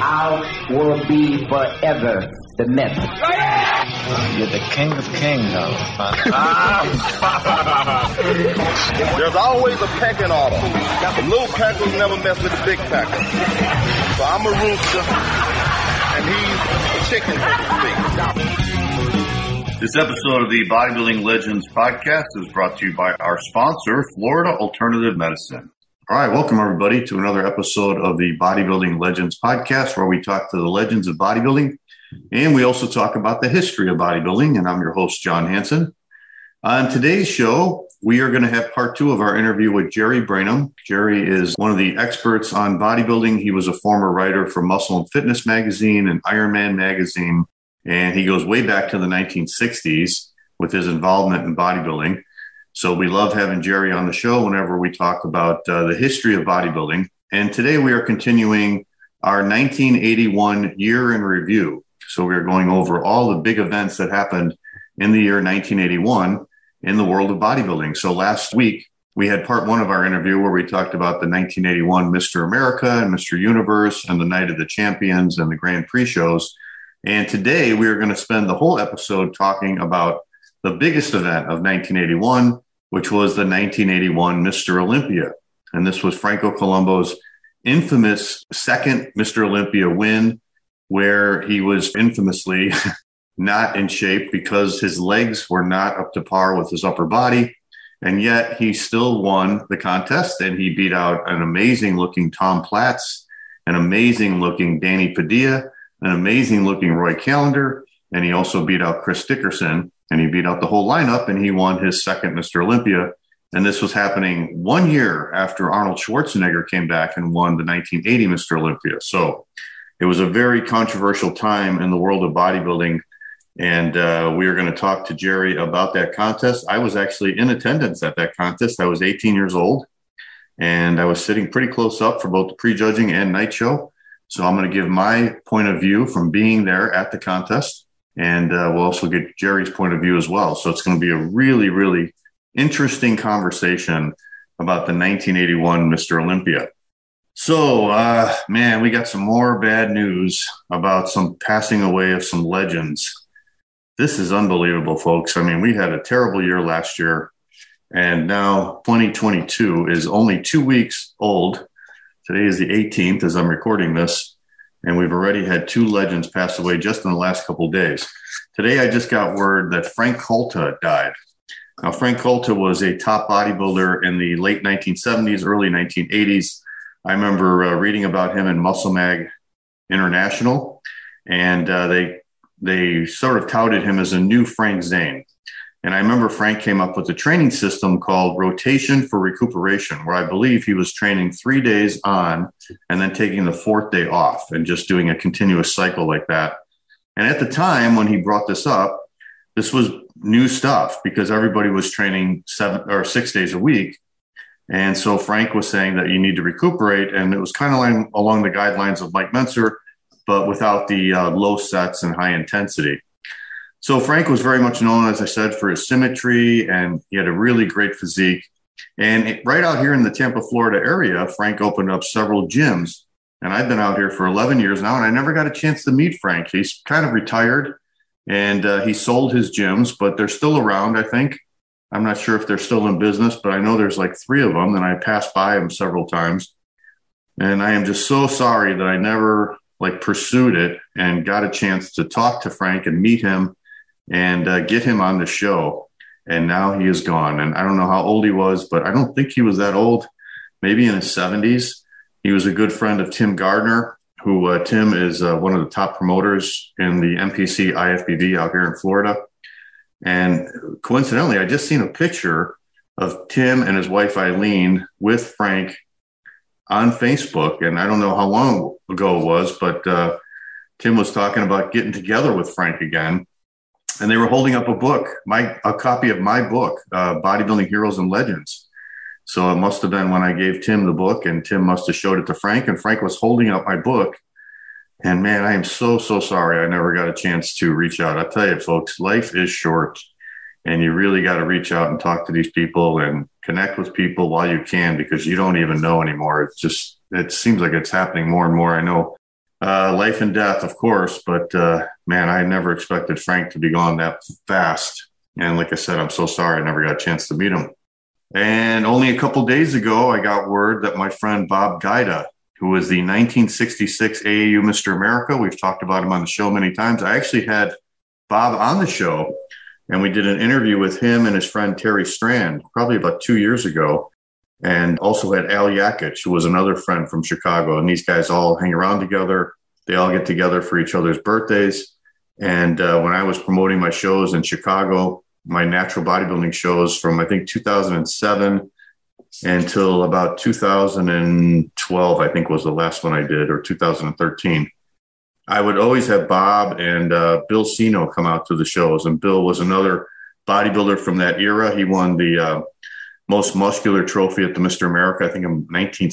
I will be forever the method. You're the king of kings, There's always a pecking order. The little packers never mess with the big packers. So I'm a rooster, and he's a chicken, so to speak. This episode of the Bodybuilding Legends podcast is brought to you by our sponsor, Florida Alternative Medicine. All right, welcome everybody to another episode of the Bodybuilding Legends podcast, where we talk to the legends of bodybuilding, and we also talk about the history of bodybuilding. And I'm your host, John Hansen. On today's show, we are going to have part two of our interview with Jerry Branum. Jerry is one of the experts on bodybuilding. He was a former writer for Muscle and Fitness magazine and Ironman magazine, and he goes way back to the 1960s with his involvement in bodybuilding. So we love having Jerry on the show whenever we talk about the history of bodybuilding. And today we are continuing our 1981 year in review. So we are going over all the big events that happened in the year 1981 in the world of bodybuilding. So last week we had part one of our interview where we talked about the 1981 Mr. America and Mr. Universe and the Night of the Champions and the Grand Prix shows. And today we are going to spend the whole episode talking about the biggest event of 1981, which was the 1981 Mr. Olympia. And this was Franco Columbu's infamous second Mr. Olympia win, where he was infamously not in shape because his legs were not up to par with his upper body. And yet he still won the contest, and he beat out an amazing looking Tom Platz, an amazing looking Danny Padilla, an amazing looking Roy Callender, and he also beat out Chris Dickerson. And he beat out the whole lineup, and he won his second Mr. Olympia. And this was happening 1 year after Arnold Schwarzenegger came back and won the 1980 Mr. Olympia. So it was a very controversial time in the world of bodybuilding. And we are going to talk to Jerry about that contest. I was actually in attendance at that contest. I was 18 years old, and I was sitting pretty close up for both the prejudging and night show. So I'm going to give my point of view from being there at the contest. And we'll also get Jerry's point of view as well. So it's going to be a really, really interesting conversation about the 1981 Mr. Olympia. So, man, we got some more bad news about some passing away of some legends. This is unbelievable, folks. I mean, we had a terrible year last year, and now 2022 is only 2 weeks old. Today is the 18th as I'm recording this. And we've already had two legends pass away just in the last couple of days. Today, I just got word that Frank Colta died. Now, Frank Colta was a top bodybuilder in the late 1970s, early 1980s. I remember reading about him in Muscle Mag International, and they sort of touted him as a new Frank Zane. And I remember Frank came up with a training system called Rotation for Recuperation, where I believe he was training 3 days on and then taking the fourth day off and just doing a continuous cycle like that. And at the time when he brought this up, this was new stuff because everybody was training 7 or 6 days a week. And so Frank was saying that you need to recuperate. And it was kind of like along the guidelines of Mike Mentzer, but without the low sets and high intensity. So Frank was very much known, as I said, for his symmetry, and he had a really great physique. And right out here in the Tampa, Florida area, Frank opened up several gyms. And I've been out here for 11 years now, and I never got a chance to meet Frank. He's kind of retired, and he sold his gyms, but they're still around, I think. I'm not sure if they're still in business, but I know there's like 3 of them, and I passed by them several times. And I am just so sorry that I never pursued it and got a chance to talk to Frank and meet him and get him on the show. And now he is gone. And I don't know how old he was, but I don't think he was that old, maybe in his 70s. He was a good friend of Tim Gardner, who Tim is one of the top promoters in the NPC IFBB out here in Florida. And coincidentally, I just seen a picture of Tim and his wife Eileen with Frank on Facebook. And I don't know how long ago it was, but Tim was talking about getting together with Frank again. And they were holding up a book, a copy of my book, Bodybuilding Heroes and Legends. So it must have been when I gave Tim the book, and Tim must have showed it to Frank, and Frank was holding up my book. And man, I am so sorry I never got a chance to reach out. I tell you, folks, life is short, and you really got to reach out and talk to these people and connect with people while you can, because you don't even know anymore. It seems like it's happening more and more. I know Life and death, of course, but man, I never expected Frank to be gone that fast. And like I said, I'm so sorry I never got a chance to meet him. And only a couple days ago, I got word that my friend Bob Guida, who was the 1966 AAU Mr. America, we've talked about him on the show many times. I actually had Bob on the show, and we did an interview with him and his friend Terry Strand probably about 2 years ago. And also had Al Yakic, who was another friend from Chicago. And these guys all hang around together. They all get together for each other's birthdays. And when I was promoting my shows in Chicago, my natural bodybuilding shows from, I think, 2007 until about 2012, I think was the last one I did, or 2013. I would always have Bob and Bill Sino come out to the shows. And Bill was another bodybuilder from that era. He won the most muscular trophy at the Mr. America, I think in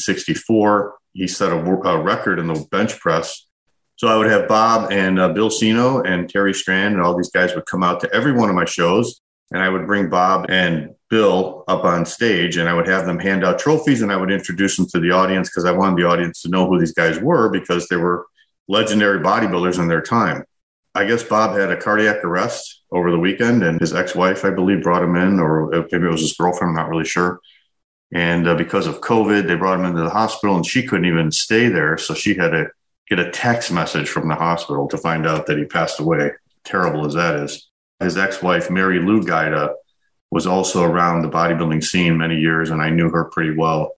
1964. He set a record in the bench press. So I would have Bob and Bill Sino and Terry Strand and all these guys would come out to every one of my shows. And I would bring Bob and Bill up on stage and I would have them hand out trophies and I would introduce them to the audience because I wanted the audience to know who these guys were because they were legendary bodybuilders in their time. I guess Bob had a cardiac arrest over the weekend and his ex-wife, I believe, brought him in, or maybe it was his girlfriend, I'm not really sure. And because of COVID, they brought him into the hospital and she couldn't even stay there. So she had to get a text message from the hospital to find out that he passed away, terrible as that is. His ex-wife, Mary Lou Guida, was also around the bodybuilding scene many years, and I knew her pretty well.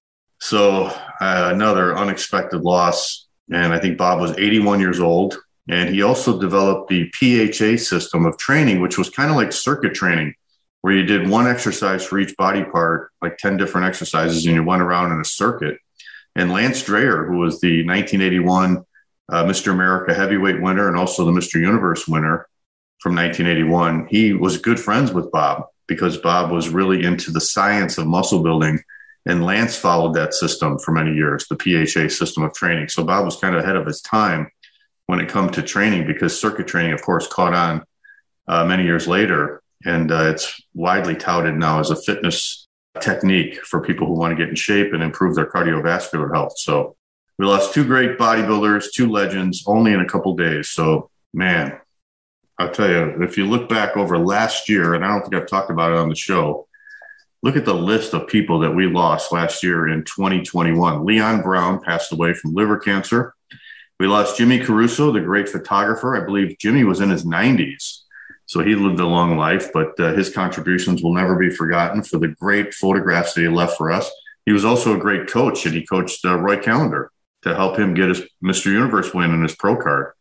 So another unexpected loss. And I think Bob was 81 years old. And he also developed the PHA system of training, which was kind of like circuit training, where you did one exercise for each body part, like 10 different exercises, and you went around in a circuit. And Lance Dreyer, who was the 1981 Mr. America heavyweight winner and also the Mr. Universe winner from 1981, he was good friends with Bob because Bob was really into the science of muscle building. And Lance followed that system for many years, the PHA system of training. So Bob was kind of ahead of his time when it comes to training because circuit training, of course, caught on many years later. And it's widely touted now as a fitness technique for people who want to get in shape and improve their cardiovascular health. So we lost two great bodybuilders, two legends, only in a couple days. So, man, I'll tell you, if you look back over last year, and I don't think I've talked about it on the show, look at the list of people that we lost last year in 2021. Leon Brown passed away from liver cancer. We lost Jimmy Caruso, the great photographer. I believe Jimmy was in his 90s, so he lived a long life, but his contributions will never be forgotten for the great photographs that he left for us. He was also a great coach, and he coached Roy Callender to help him get his Mr. Universe win and his pro card.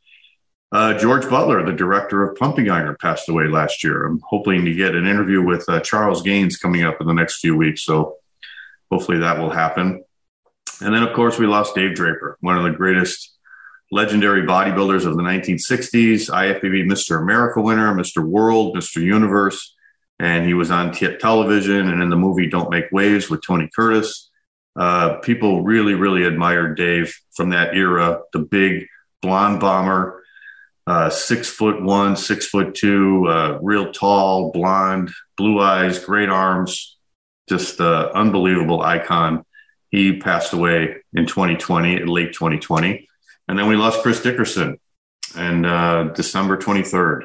George Butler, the director of Pumping Iron, passed away last year. I'm hoping to get an interview with Charles Gaines coming up in the next few weeks, so hopefully that will happen. And then, of course, we lost Dave Draper, one of the greatest legendary bodybuilders of the 1960s, IFBB Mr. America winner, Mr. World, Mr. Universe, and he was on television and in the movie Don't Make Waves with Tony Curtis. People really, really admired Dave from that era, the big blonde bomber, 6'1", 6'2", real tall, blonde, blue eyes, great arms, just an unbelievable icon. He passed away in 2020, late 2020. And then we lost Chris Dickerson on December 23rd.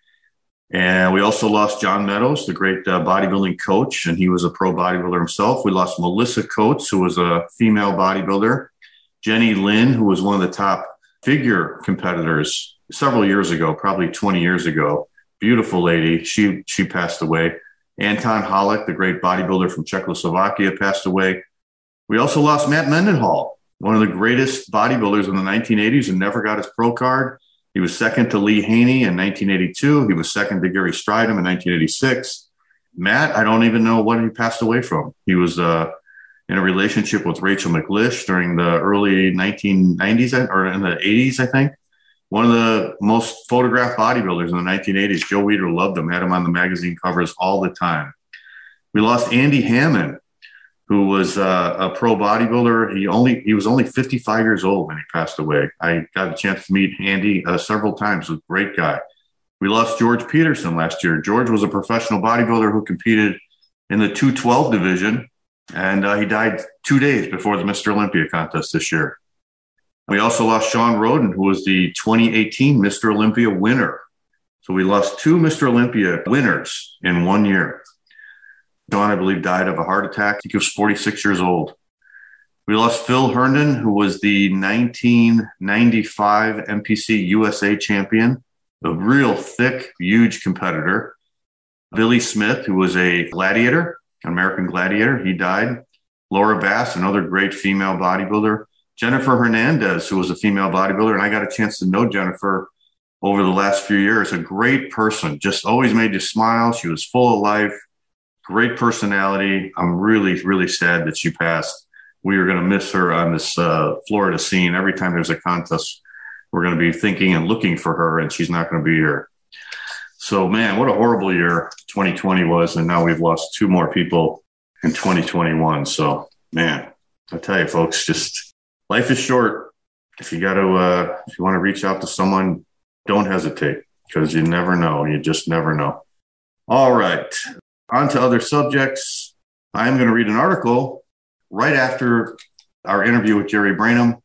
And we also lost John Meadows, the great bodybuilding coach, and he was a pro bodybuilder himself. We lost Melissa Coates, who was a female bodybuilder. Jenny Lynn, who was one of the top figure competitors several years ago, probably 20 years ago. Beautiful lady. She passed away. Anton Hollick, the great bodybuilder from Czechoslovakia, passed away. We also lost Matt Mendenhall, one of the greatest bodybuilders in the 1980s and never got his pro card. He was second to Lee Haney in 1982. He was second to Gary Stridham in 1986. Matt, I don't even know what he passed away from. He was in a relationship with Rachel McLish during the early 1990s or in the 80s, I think. One of the most photographed bodybuilders in the 1980s. Joe Weider loved him, had him on the magazine covers all the time. We lost Andy Hammond, who was a pro bodybuilder. He was only 55 years old when he passed away. I got a chance to meet Andy several times. A great guy. We lost George Peterson last year. George was a professional bodybuilder who competed in the 212 division, and he died 2 days before the Mr. Olympia contest this year. We also lost Sean Roden, who was the 2018 Mr. Olympia winner. So we lost 2 Mr. Olympia winners in 1 year. Sean, I believe, died of a heart attack. I think he was 46 years old. We lost Phil Herndon, who was the 1995 NPC USA champion, a real thick, huge competitor. Billy Smith, who was a gladiator, an American gladiator, he died. Laura Bass, another great female bodybuilder. Jennifer Hernandez, who was a female bodybuilder, and I got a chance to know Jennifer over the last few years. A great person, just always made you smile. She was full of life, great personality. I'm really, really sad that she passed. We are going to miss her on this Florida scene. Every time there's a contest, we're going to be thinking and looking for her, and she's not going to be here. So, man, what a horrible year 2020 was, and now we've lost 2 more people in 2021. So, man, I tell you, folks, just life is short. If you want to reach out to someone, don't hesitate, because you never know. You just never know. All right, on to other subjects. I'm going to read an article right after our interview with Jerry Branham,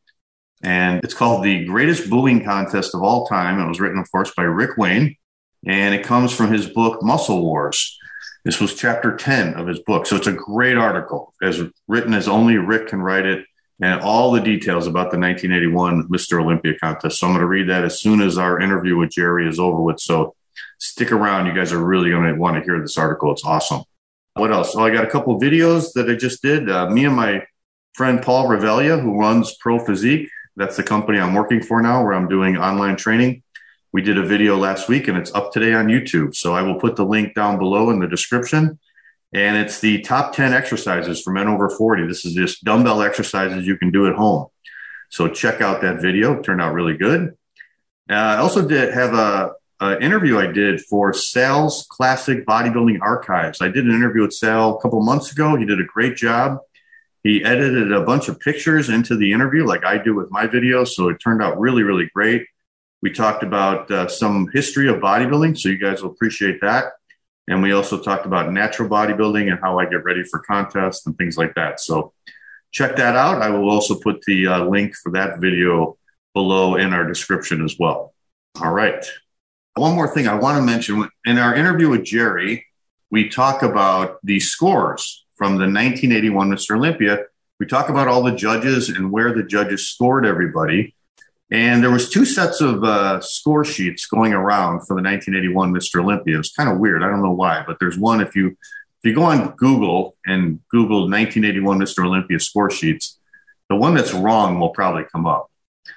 and it's called The Greatest Booing Contest of All Time. It was written, of course, by Rick Wayne, and it comes from his book, Muscle Wars. This was chapter 10 of his book, so it's a great article, as written as only Rick can write it, and all the details about the 1981 Mr. Olympia contest. So I'm going to read that as soon as our interview with Jerry is over with, so stick around. You guys are really going to want to hear this article. It's awesome. What else? Oh, I got a couple of videos that I just did. Me and my friend Paul Revelia, who runs Pro Physique. That's the company I'm working for now, where I'm doing online training. We did a video last week, and it's up today on YouTube. So I will put the link down below in the description. And it's the top 10 exercises for men over 40. This is just dumbbell exercises you can do at home. So check out that video. It turned out really good. I also did have an interview I did for Sal's Classic Bodybuilding Archives. I did an interview with Sal a couple months ago. He did a great job. He edited a bunch of pictures into the interview like I do with my videos, so it turned out really, really great. We talked about some history of bodybuilding, so you guys will appreciate that. And we also talked about natural bodybuilding and how I get ready for contests and things like that. So check that out. I will also put the link for that video below in our description as well. All right. One more thing I want to mention. In our interview with Jerry, we talk about the scores from the 1981 Mr. Olympia. We talk about all the judges and where the judges scored everybody. And there was 2 sets of score sheets going around for the 1981 Mr. Olympia. It was kind of weird. I don't know why, but there's one. If you go on Google and Google 1981 Mr. Olympia score sheets, the one that's wrong will probably come up.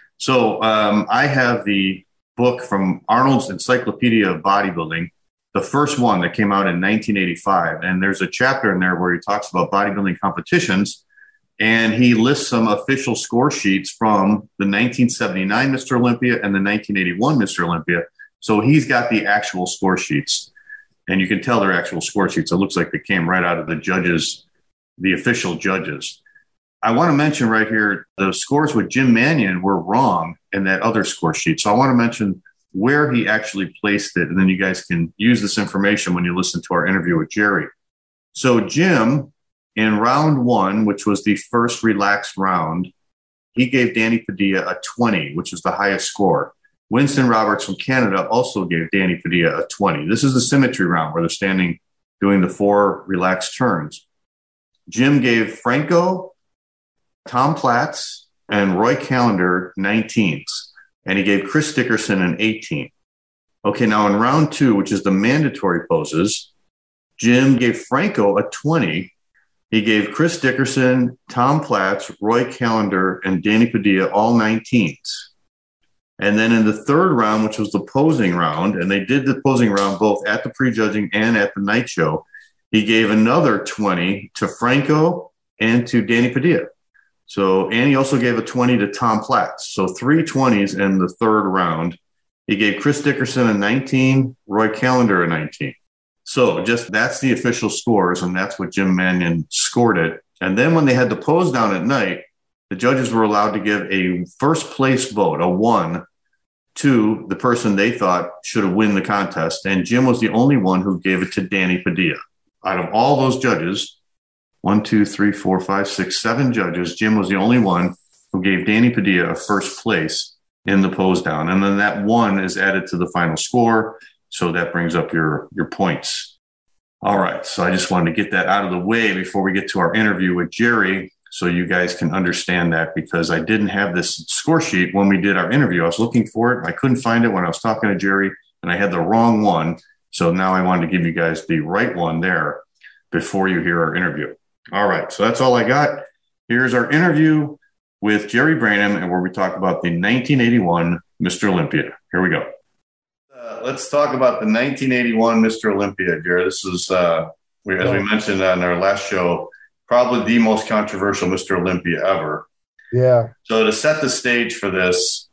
So I have the book from Arnold's Encyclopedia of Bodybuilding, the first one that came out in 1985. And there's a chapter in there where he talks about bodybuilding competitions. And he lists some official score sheets from the 1979 Mr. Olympia and the 1981 Mr. Olympia. So he's got the actual score sheets. And you can tell they're actual score sheets. It looks like they came right out of the judges, the official judges. I want to mention right here, the scores with Jim Manion were wrong in that other score sheet. So I want to mention where he actually placed it. And then you guys can use this information when you listen to our interview with Jerry. So Jim, in round 1, which was the first relaxed round, he gave Danny Padilla a 20, which is the highest score. Winston Roberts from Canada also gave Danny Padilla a 20. This is the symmetry round where they're standing doing the 4 relaxed turns. Jim gave Franco, Tom Platz, and Roy Callender 19s, and he gave Chris Dickerson an 18. Okay, now in round 2, which is the mandatory poses, Jim gave Franco a 20. He gave Chris Dickerson, Tom Platz, Roy Callender, and Danny Padilla all 19s. And then in the 3rd round, which was the posing round, and they did the posing round both at the prejudging and at the night show, he gave another 20 to Franco and to Danny Padilla. So, and he also gave a 20 to Tom Platz. So 3 20s in the 3rd round. He gave Chris Dickerson a 19, Roy Callender a 19. So just that's the official scores, and that's what Jim Manion scored it. And then when they had the pose down at night, the judges were allowed to give a first place vote, a 1, to the person they thought should have won the contest. And Jim was the only one who gave it to Danny Padilla. Out of all those judges, 1, 2, 3, 4, 5, 6, 7 judges, Jim was the only one who gave Danny Padilla a first place in the pose down. And then that 1 is added to the final score. So that brings up your points. All right. So I just wanted to get that out of the way before we get to our interview with Jerry, so you guys can understand that, because I didn't have this score sheet when we did our interview. I was looking for it. I couldn't find it when I was talking to Jerry, and I had the wrong one. So now I wanted to give you guys the right one there before you hear our interview. All right. So that's all I got. Here's our interview with Jerry Branham, and where we talk about the 1981 Mr. Olympia. Here we go. Let's talk about the 1981 Mr. Olympia, Jerry. This is, as we mentioned on our last show, probably the most controversial Mr. Olympia ever. Yeah. So to set the stage for this,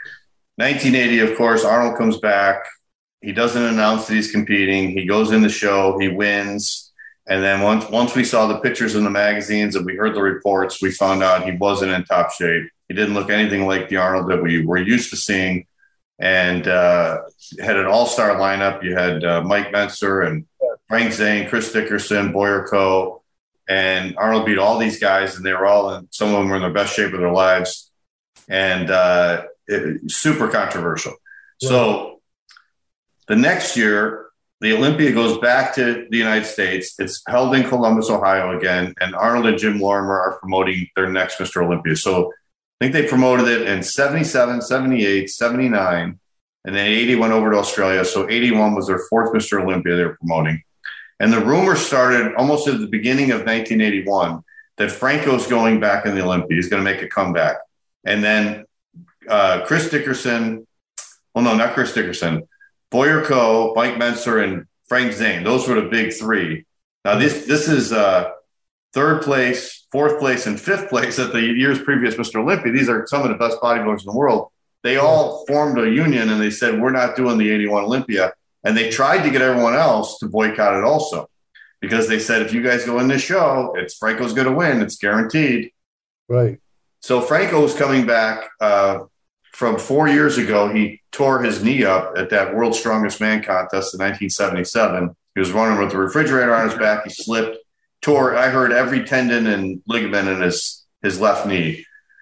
1980, of course, Arnold comes back. He doesn't announce that he's competing. He goes in the show. He wins. And then once we saw the pictures in the magazines and we heard the reports, we found out he wasn't in top shape. He didn't look anything like the Arnold that we were used to seeing. And had an all-star lineup. You had Mike Mentzer and Frank Zane, Chris Dickerson, Boyer Coe, and Arnold beat all these guys, and they were all some of them were in their best shape of their lives, and super controversial. Yeah. So the next year, the Olympia goes back to the United States. It's held in Columbus, Ohio again, and Arnold and Jim Lorimer are promoting their next Mr. Olympia. So I think they promoted it in 77, 78, 79, and then 80 went over to Australia. So 81 was their 4th Mr. Olympia they were promoting. And the rumor started almost at the beginning of 1981 that Franco's going back in the Olympia. He's going to make a comeback. And then Chris Dickerson, well, no, not Chris Dickerson, Boyer Coe, Mike Mentzer, and Frank Zane. Those were the big 3. Now, this is 3rd place, 4th place, and 5th place at the year's previous Mr. Olympia. These are some of the best bodybuilders in the world. They all formed a union, and they said, we're not doing the 81 Olympia. And they tried to get everyone else to boycott it also, because they said, if you guys go in this show, Franco's going to win. It's guaranteed. Right. So Franco was coming back from 4 years ago. He tore his knee up at that World's Strongest Man contest in 1977. He was running with the refrigerator on his back. He slipped, tore, I heard, every tendon and ligament in his left knee.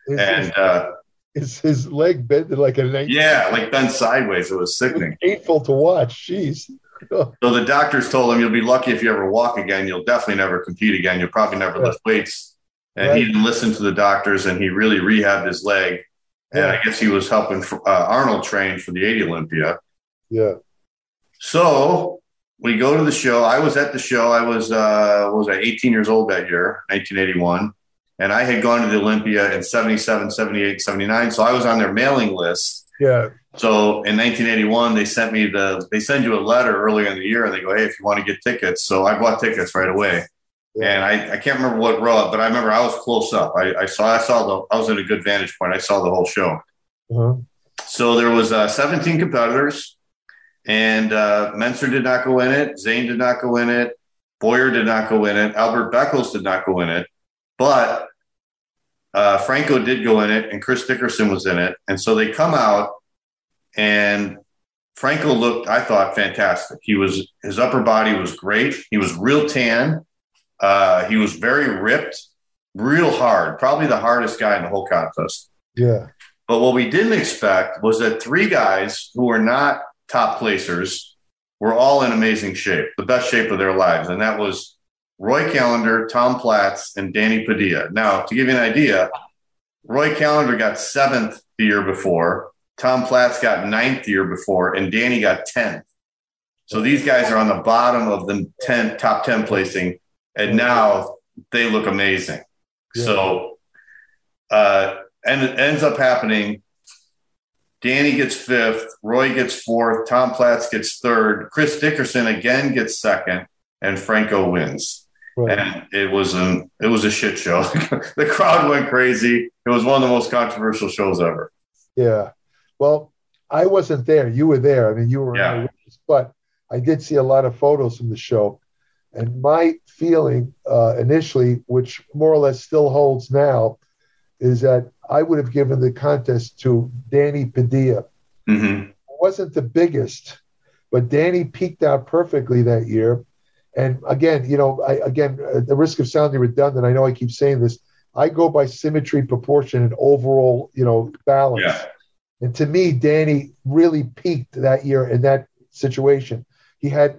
Is his leg bent like a 19? Yeah, like bent sideways. It was sickening. It was painful to watch. Jeez. So the doctors told him, you'll be lucky if you ever walk again. You'll definitely never compete again. You'll probably never lift weights. And he didn't listen to the doctors, and he really rehabbed his leg. And I guess he was helping Arnold train for the 80 Olympia. Yeah. So we go to the show. I was at the show. I was 18 years old that year, 1981. And I had gone to the Olympia in 77, 78, 79. So I was on their mailing list. Yeah. So in 1981, they send you a letter earlier in the year, and they go, hey, if you want to get tickets. So I bought tickets right away. Yeah. And I can't remember what row, but I remember I was close up. I was at a good vantage point. I saw the whole show. Uh-huh. So there was 17 competitors, and Mentzer did not go in it. Zane did not go in it. Boyer did not go in it. Albert Beckles did not go in it. But Franco did go in it, and Chris Dickerson was in it. And so they come out, and Franco looked, I thought, fantastic. His upper body was great. He was real tan. He was very ripped, real hard, probably the hardest guy in the whole contest. Yeah. But what we didn't expect was that 3 guys who were not top placers were all in amazing shape, the best shape of their lives. And that was Roy Callender, Tom Platz, and Danny Padilla. Now, to give you an idea, Roy Callender got 7th the year before, Tom Platz got 9th the year before, and Danny got 10th. So these guys are on the bottom of the top 10 placing, and now they look amazing. Yeah. So, and it ends up happening. Danny gets 5th, Roy gets 4th, Tom Platz gets 3rd, Chris Dickerson again gets 2nd, and Franco wins. Right. And it was a shit show. The crowd went crazy. It was one of the most controversial shows ever. Yeah. Well, I wasn't there. You were there. I mean, you were in my witness, but I did see a lot of photos from the show. And my feeling initially, which more or less still holds now, is that I would have given the contest to Danny Padilla. Mm-hmm. It wasn't the biggest, but Danny peaked out perfectly that year. And again, at the risk of sounding redundant, I know I keep saying this, I go by symmetry, proportion, and overall, balance. Yeah. And to me, Danny really peaked that year in that situation. He had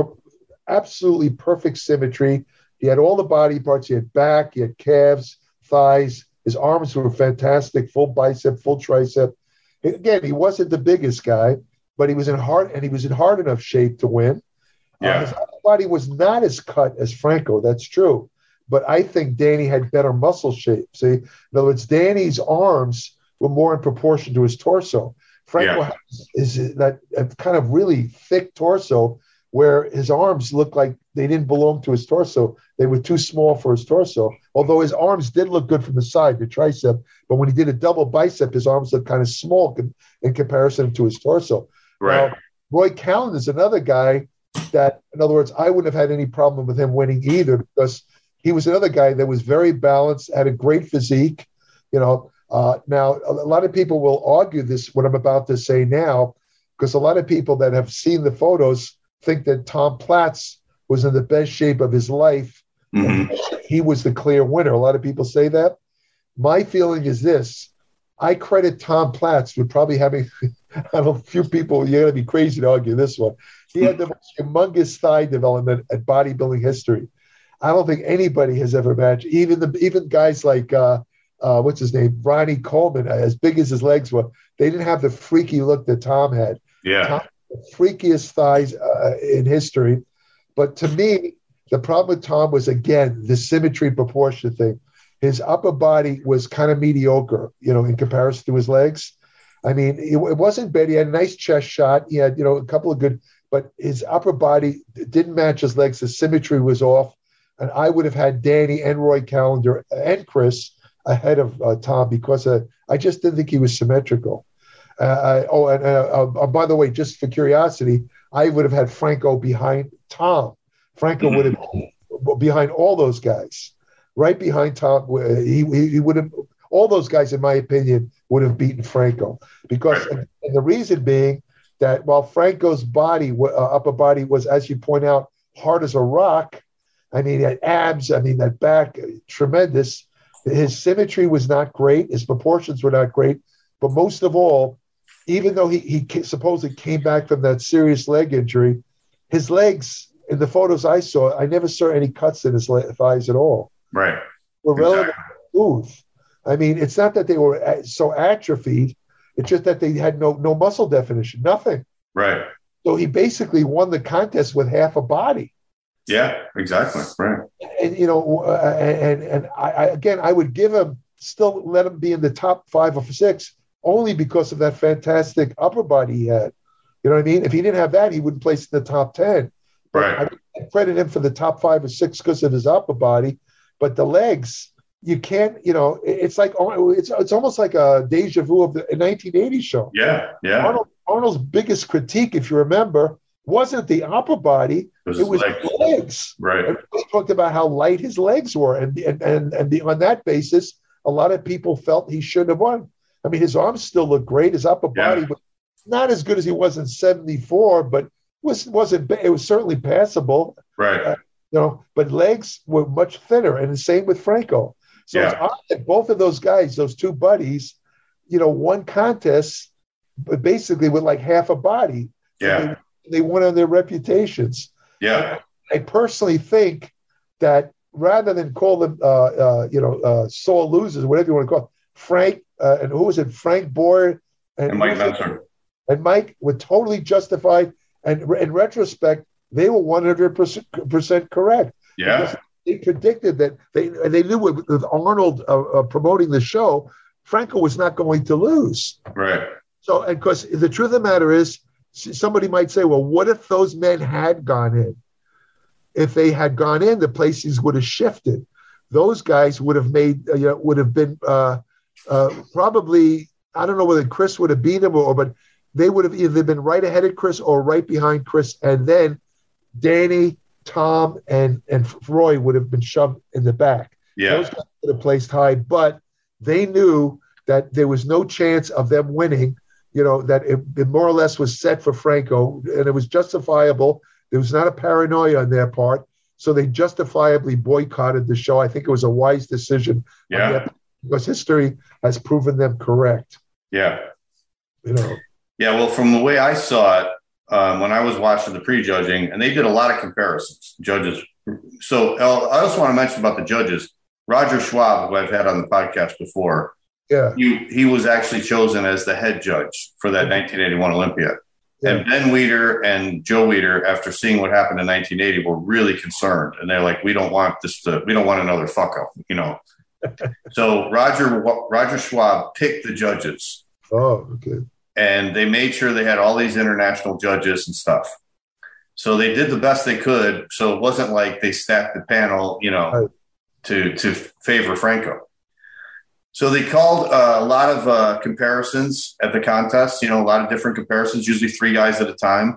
absolutely perfect symmetry. He had all the body parts. He had back, he had calves, thighs. His arms were fantastic, full bicep, full tricep. Again, he wasn't the biggest guy, but he was in hard enough shape to win. Yeah. His body was not as cut as Franco. That's true. But I think Danny had better muscle shape. See, in other words, Danny's arms were more in proportion to his torso. Franco is that kind of really thick torso where his arms looked like they didn't belong to his torso. They were too small for his torso, although his arms did look good from the side, the tricep. But when he did a double bicep, his arms looked kind of small in comparison to his torso. Right. Now, Roy Callan is another guy that, in other words, I wouldn't have had any problem with him winning either, because he was another guy that was very balanced, had a great physique. Now, a lot of people will argue this, what I'm about to say now, because a lot of people that have seen the photos think that Tom Platz was in the best shape of his life. Mm-hmm. He was the clear winner. A lot of people say that. My feeling is this. I credit Tom Platz with probably having, a few people, you're going to be crazy to argue this one. He had the most humongous thigh development at bodybuilding history. I don't think anybody has ever matched, even guys like, what's his name, Ronnie Coleman, as big as his legs were, they didn't have the freaky look that Tom had. Yeah. Tom had the freakiest thighs in history. But to me, the problem with Tom was, again, the symmetry proportion thing. His upper body was kind of mediocre, in comparison to his legs. I mean, it wasn't bad. He had a nice chest shot. He had, a couple of good, but his upper body didn't match his legs. The symmetry was off. And I would have had Danny and Roy Callender and Chris ahead of Tom because I just didn't think he was symmetrical. By the way, just for curiosity, I would have had Franco behind Tom. Franco would have behind all those guys, right behind Tom. He would have, all those guys, in my opinion, would have beaten Franco because, and the reason being that while Franco's body, upper body was, as you point out, hard as a rock. I mean, he had abs. I mean, that back, tremendous. His symmetry was not great. His proportions were not great. But most of all, even though he supposedly came back from that serious leg injury, his legs, in the photos I saw, I never saw any cuts in his thighs at all. Right. Were relatively smooth. I mean, it's not that they were so atrophied. It's just that they had no muscle definition, nothing. Right. So he basically won the contest with half a body. Yeah, exactly. Right. And, I would give him, still let him be in the top 5 or 6 only because of that fantastic upper body he had. You know what I mean? If he didn't have that, he wouldn't place in the top 10. Right. I credit him for the top 5 or 6 because of his upper body, but the legs, you can't, it's like, it's almost like a deja vu of the 1980 show. Yeah. Yeah. Arnold's biggest critique, if you remember, wasn't the upper body. It was the legs. Right. Everybody talked about how light his legs were. And on that basis, a lot of people felt he shouldn't have won. I mean, his arms still look great. His upper body was not as good as he was in 74, but it was certainly passable. Right. But legs were much thinner. And the same with Franco. So it's odd that both of those guys, those two buddies, won contests, but basically with like half a body. Yeah. They won on their reputations. Yeah. I personally think that rather than call them, sore losers, whatever you want to call it, Frank, and who was it? Frank Boyer and Mike Mentzer. And Mike were totally justified. And in retrospect, they were 100% correct. Yeah. They predicted that they knew with Arnold promoting the show, Franco was not going to lose. Right. So, and because the truth of the matter is, somebody might say, well, what if those men had gone in? If they had gone in, the places would have shifted. Those guys would have been probably, I don't know whether Chris would have beat him but they would have either been right ahead of Chris or right behind Chris. And then Danny, Tom, and Roy would have been shoved in the back. Yeah. Those guys would have placed high, but they knew that there was no chance of them winning. That it more or less was set for Franco, and it was justifiable. There was not a paranoia on their part. So they justifiably boycotted the show. I think it was a wise decision. Yeah. Because history has proven them correct. Yeah. You know. Yeah, well, from the way I saw it, when I was watching the prejudging, and they did a lot of comparisons, judges. So I also want to mention about the judges. Roger Schwab, who I've had on the podcast before, he was actually chosen as the head judge for that 1981 Olympiad. Yeah. And Ben Weider and Joe Weider, after seeing what happened in 1980, were really concerned. And they're like, we don't want another fuck up, you know. So Roger Schwab picked the judges. Oh, okay. And they made sure they had all these international judges and stuff. So they did the best they could. So it wasn't like they stacked the panel, you know, to favor Franco. So they called a lot of comparisons at the contest, you know, a lot of different comparisons, usually 3 guys at a time.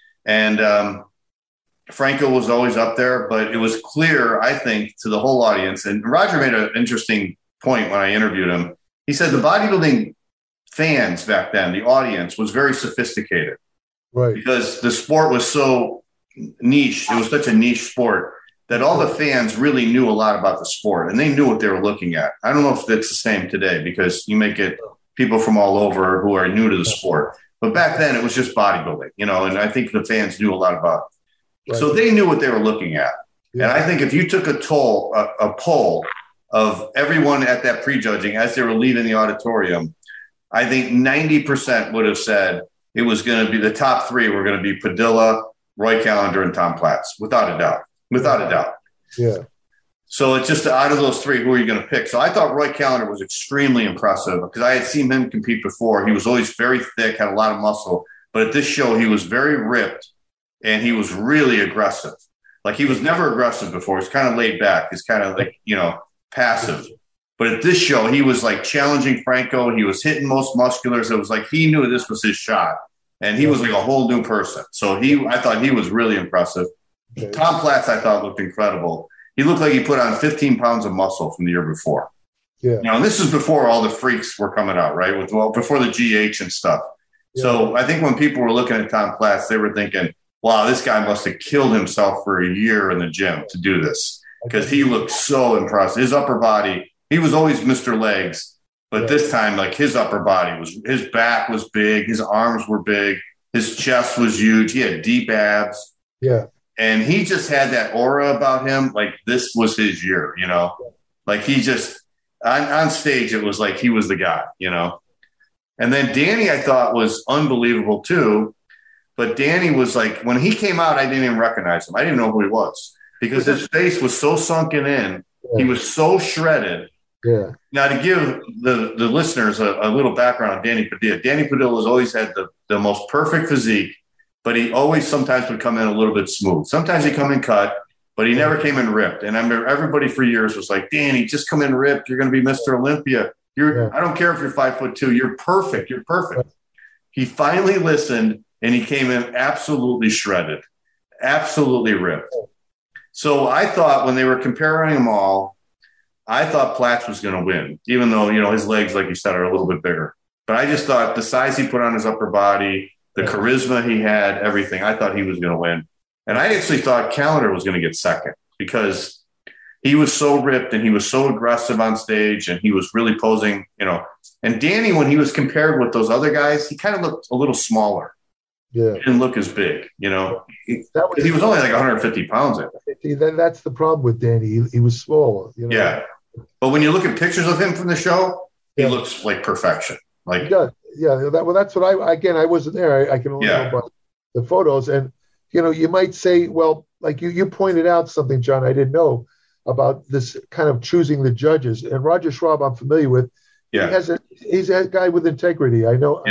And Franco was always up there, but it was clear, I think, to the whole audience. And Roger made an interesting point when I interviewed him. He said the bodybuilding fans back then, the audience, was very sophisticated. Right. Because the sport was so niche. It was such a niche sport that all the fans really knew a lot about the sport and they knew what they were looking at. I don't know if it's the same today because you may get people from all over who are new to the sport. But back then it was just bodybuilding, you know, and I think the fans knew a lot about it. Right. So they knew what they were looking at. Yeah. And I think if you took a poll of everyone at that prejudging as they were leaving the auditorium, I think 90% would have said it was going to be the top 3 were going to be Padilla, Roy Callender, and Tom Platz, without a doubt. Without a doubt. Yeah. So it's just out of those 3, who are you going to pick? So I thought Roy Callender was extremely impressive because I had seen him compete before. He was always very thick, had a lot of muscle. But at this show, he was very ripped and he was really aggressive. Like he was never aggressive before. He's kind of laid back. He's kind of like, you know, passive. But at this show, he was like challenging Franco. He was hitting most musculars. It was like he knew this was his shot. And he was like a whole new person. So I thought he was really impressive. Okay. Tom Platz, I thought, looked incredible. He looked like he put on 15 pounds of muscle from the year before. Yeah. You know, and this is before all the freaks were coming out, right? Before the GH and stuff. Yeah. So I think when people were looking at Tom Platz, they were thinking, wow, this guy must have killed himself for a year in the gym to do this because he looked so impressive. His upper body, he was always Mr. Legs, but this time, like his upper body his back was big, his arms were big, his chest was huge, he had deep abs. Yeah. And he just had that aura about him, like this was his year, you know? Like he just, on stage, it was like he was the guy, you know? And then Danny, I thought, was unbelievable too. But Danny was like, when he came out, I didn't even recognize him. I didn't know who he was because his face was so sunken in. Yeah. He was so shredded. Yeah. Now, to give the listeners a little background on Danny Padilla, Danny Padilla has always had the most perfect physique, but he always sometimes would come in a little bit smooth. Sometimes he'd come in cut, but he never came in ripped. And I remember everybody for years was like, Danny, just come in ripped. You're going to be Mr. Olympia. I don't care if you're 5'2". You're perfect. You're perfect. He finally listened, and he came in absolutely shredded, absolutely ripped. So I thought when they were comparing them all, I thought Platz was going to win, even though, you know, his legs, like you said, are a little bit bigger. But I just thought the size he put on his upper body, the charisma he had, everything, I thought he was going to win. And I actually thought Callender was going to get second because he was so ripped and he was so aggressive on stage and he was really posing, you know. And Danny, when he was compared with those other guys, he kind of looked a little smaller. Yeah. He didn't look as big, you know. He was only like 150 pounds, I think. That's the problem with Danny. He was small. You know? Yeah. But when you look at pictures of him from the show, he looks like perfection. Like, he does. Yeah. That's what I wasn't there. I can only know about the photos. And, you know, you might say, well, like you pointed out something, John, I didn't know about this kind of choosing the judges. And Roger Schwab, I'm familiar with. Yeah. He's a guy with integrity. I know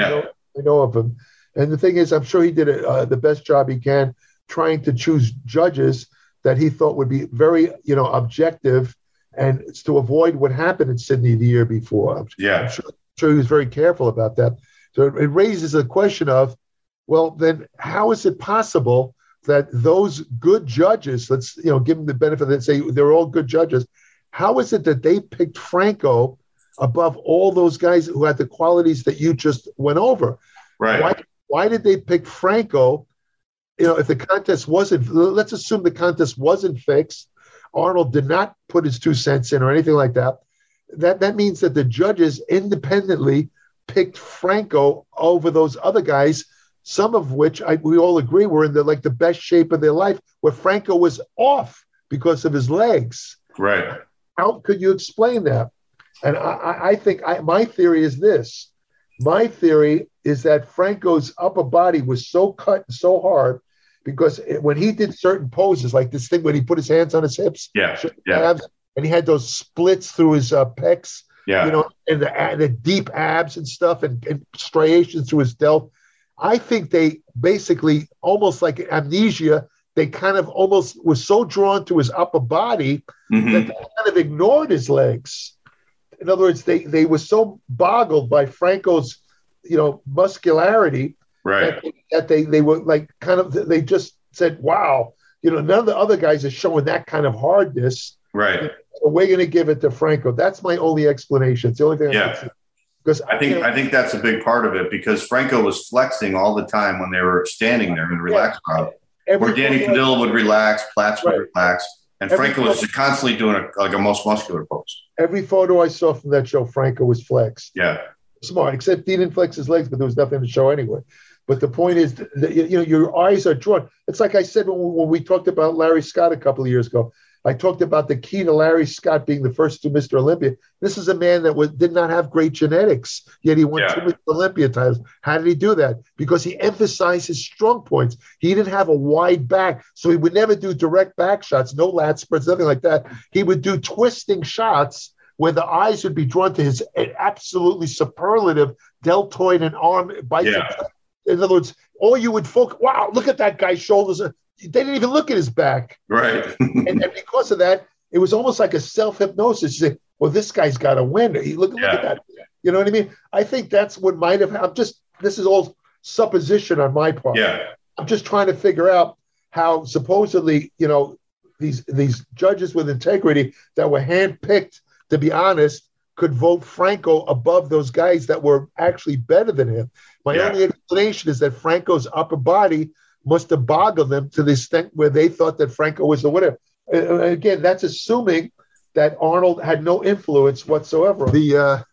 of him. And the thing is, I'm sure he did the best job he can trying to choose judges that he thought would be very, you know, objective and it's to avoid what happened in Sydney the year before. I'm sure he was very careful about that. So it raises a question of, well, then how is it possible that those good judges, let's, you know, give them the benefit and say they're all good judges. How is it that they picked Franco above all those guys who had the qualities that you just went over? Right. Why did they pick Franco if the contest wasn't, let's assume the contest wasn't fixed, Arnold did not put his 2 cents in or anything like that. That means that the judges independently picked Franco over those other guys, some of which we all agree were in the best shape of their life, where Franco was off because of his legs. Right. How could you explain that? And I think my theory is this. My theory is that Franco's upper body was so cut and so hard because when he did certain poses, like this thing when he put his hands on his hips, abs, and he had those splits through his pecs, and the deep abs and stuff, and striations through his delt. I think they basically, almost like amnesia, they kind of almost was so drawn to his upper body that they kind of ignored his legs. In other words, they were so boggled by Franco's, muscularity, right, that they were like they just said, "Wow, none of the other guys are showing that kind of hardness." Right. So we're going to give it to Franco. That's my only explanation. It's the only thing. Because I think that's a big part of it, because Franco was flexing all the time when they were standing there in the relaxed crowd. Where Danny Padilla would relax, Platz would relax, and Franco was constantly doing a most muscular pose. Every photo I saw from that show, Franco was flexed. Yeah. Smart, except he didn't flex his legs, but there was nothing to show anyway. But the point is that your eyes are drawn. It's like I said when we talked about Larry Scott a couple of years ago. I talked about the key to Larry Scott being the first to Mr. Olympia. This is a man that did not have great genetics, yet he won 2 Mr. Olympia titles. How did he do that? Because he emphasized his strong points. He didn't have a wide back, so he would never do direct back shots, no lat spreads, nothing like that. He would do twisting shots where the eyes would be drawn to his absolutely superlative deltoid and arm biceps. Yeah. In other words, all you would focus, wow, look at that guy's shoulders. They didn't even look at his back. Right. and because of that, it was almost like a self-hypnosis. You say, well, this guy's got to win. Look at that. You know what I mean? I think that's what might have happened. This is all supposition on my part. Yeah. I'm just trying to figure out how supposedly, these judges with integrity that were handpicked, to be honest, could vote Franco above those guys that were actually better than him. My only explanation is that Franco's upper body must have boggled them to the extent where they thought that Franco was the winner. Again, that's assuming that Arnold had no influence whatsoever. Because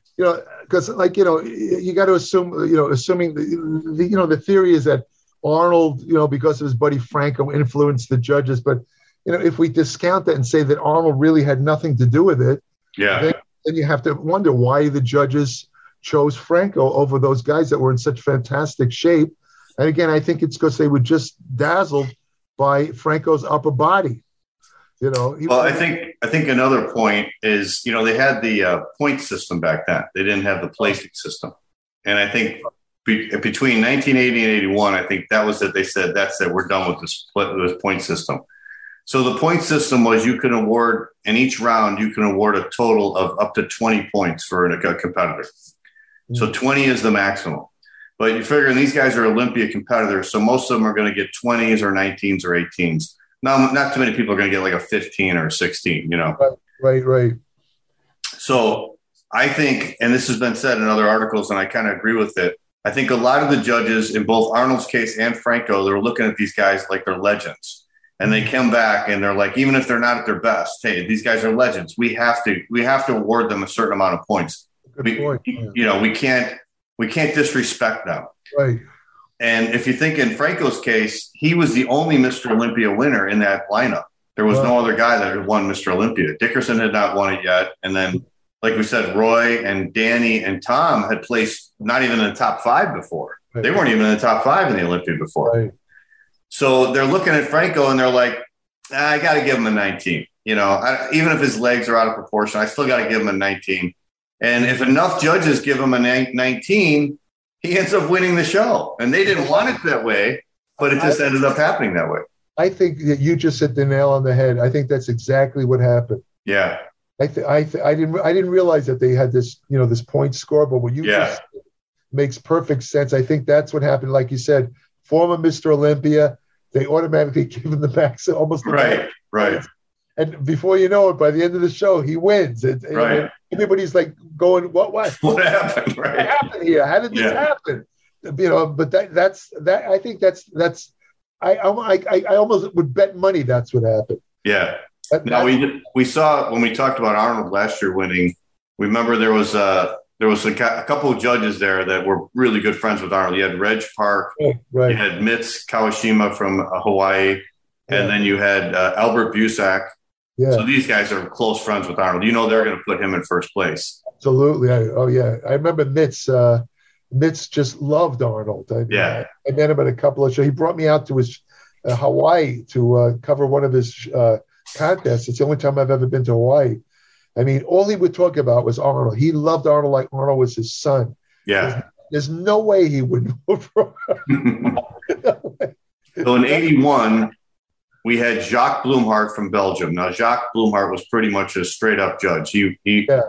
you got to assume, assuming the theory is that Arnold, because of his buddy Franco, influenced the judges. But if we discount that and say that Arnold really had nothing to do with it, then you have to wonder why the judges chose Franco over those guys that were in such fantastic shape. And again, I think it's because they were just dazzled by Franco's upper body. I think another point is, they had the point system back then. They didn't have the placing system. And I think between 1980 and 81, I think that was it. They said, that's it. We're done with this point system. So the point system was you can award, in each round, you can award a total of up to 20 points for a competitor. So 20 is the maximum. But you figure these guys are Olympia competitors, so most of them are going to get 20s or 19s or 18s. Now, not too many people are going to get like a 15 or a 16, Right. So I think, and this has been said in other articles, and I kind of agree with it, I think a lot of the judges in both Arnold's case and Franco, they're looking at these guys like they're legends. And they come back and they're like, even if they're not at their best, hey, these guys are legends. We have to award them a certain amount of points. We can't disrespect them. Right. And if you think in Franco's case, he was the only Mr. Olympia winner in that lineup. There was no other guy that had won Mr. Olympia. Dickerson had not won it yet. And then, like we said, Roy and Danny and Tom had placed not even in the top 5 before. Right. They weren't even in the top 5 in the Olympia before. Right. So they're looking at Franco and they're like, I got to give him a 19. Even if his legs are out of proportion, I still got to give him a 19. And if enough judges give him a 19, he ends up winning the show. And they didn't want it that way, but it just ended up happening that way. I think that you just hit the nail on the head. I think that's exactly what happened. Yeah. I didn't realize that they had this, this point score, but what you just said makes perfect sense. I think that's what happened. Like you said, former Mr. Olympia, they automatically give him the max, almost the max. Right. And before you know it, by the end of the show, he wins. Right. Everybody's like going, what happened? Right. What happened here? How did this happen? But that's I think that's I almost would bet money that's what happened. Yeah. Now we saw when we talked about Arnold last year winning. Remember there was a couple of judges there that were really good friends with Arnold. You had Reg Park, right. You had Mitz Kawashima from Hawaii, and then you had Albert Busak. Yeah. So these guys are close friends with Arnold. You know they're going to put him in first place. Absolutely. I remember Mitz. Mitz just loved Arnold. I met him at a couple of shows. He brought me out to his Hawaii to cover one of his contests. It's the only time I've ever been to Hawaii. I mean, all he would talk about was Arnold. He loved Arnold like Arnold was his son. Yeah. There's no way he would vote for Arnold. So in 81, we had Jacques Blumhardt from Belgium. Now, Jacques Blumhardt was pretty much a straight-up judge. He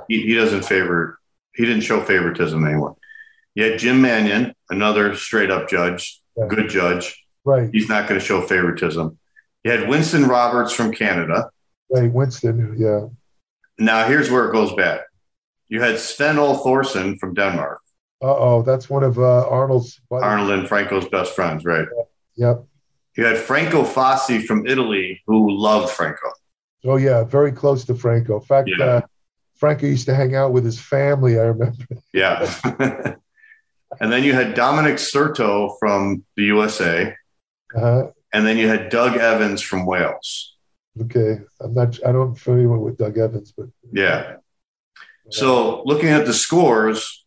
didn't show favoritism to anyone. You had Jim Mannion, another straight-up judge, good judge. Right. He's not going to show favoritism. You had Winston Roberts from Canada. Right, Winston, yeah. Now, here's where it goes bad. You had Sven Ole Thorsen from Denmark. That's one of Arnold's buddies. Arnold and Franco's best friends, right? Yep. You had Franco Fassi from Italy, who loved Franco. Oh, yeah, very close to Franco. In fact, Franco used to hang out with his family, I remember. Yeah. And then you had Dominic Serto from the USA. Uh-huh. And then you had Doug Evans from Wales. Okay. I don't familiar with Doug Evans, but. Yeah. So looking at the scores,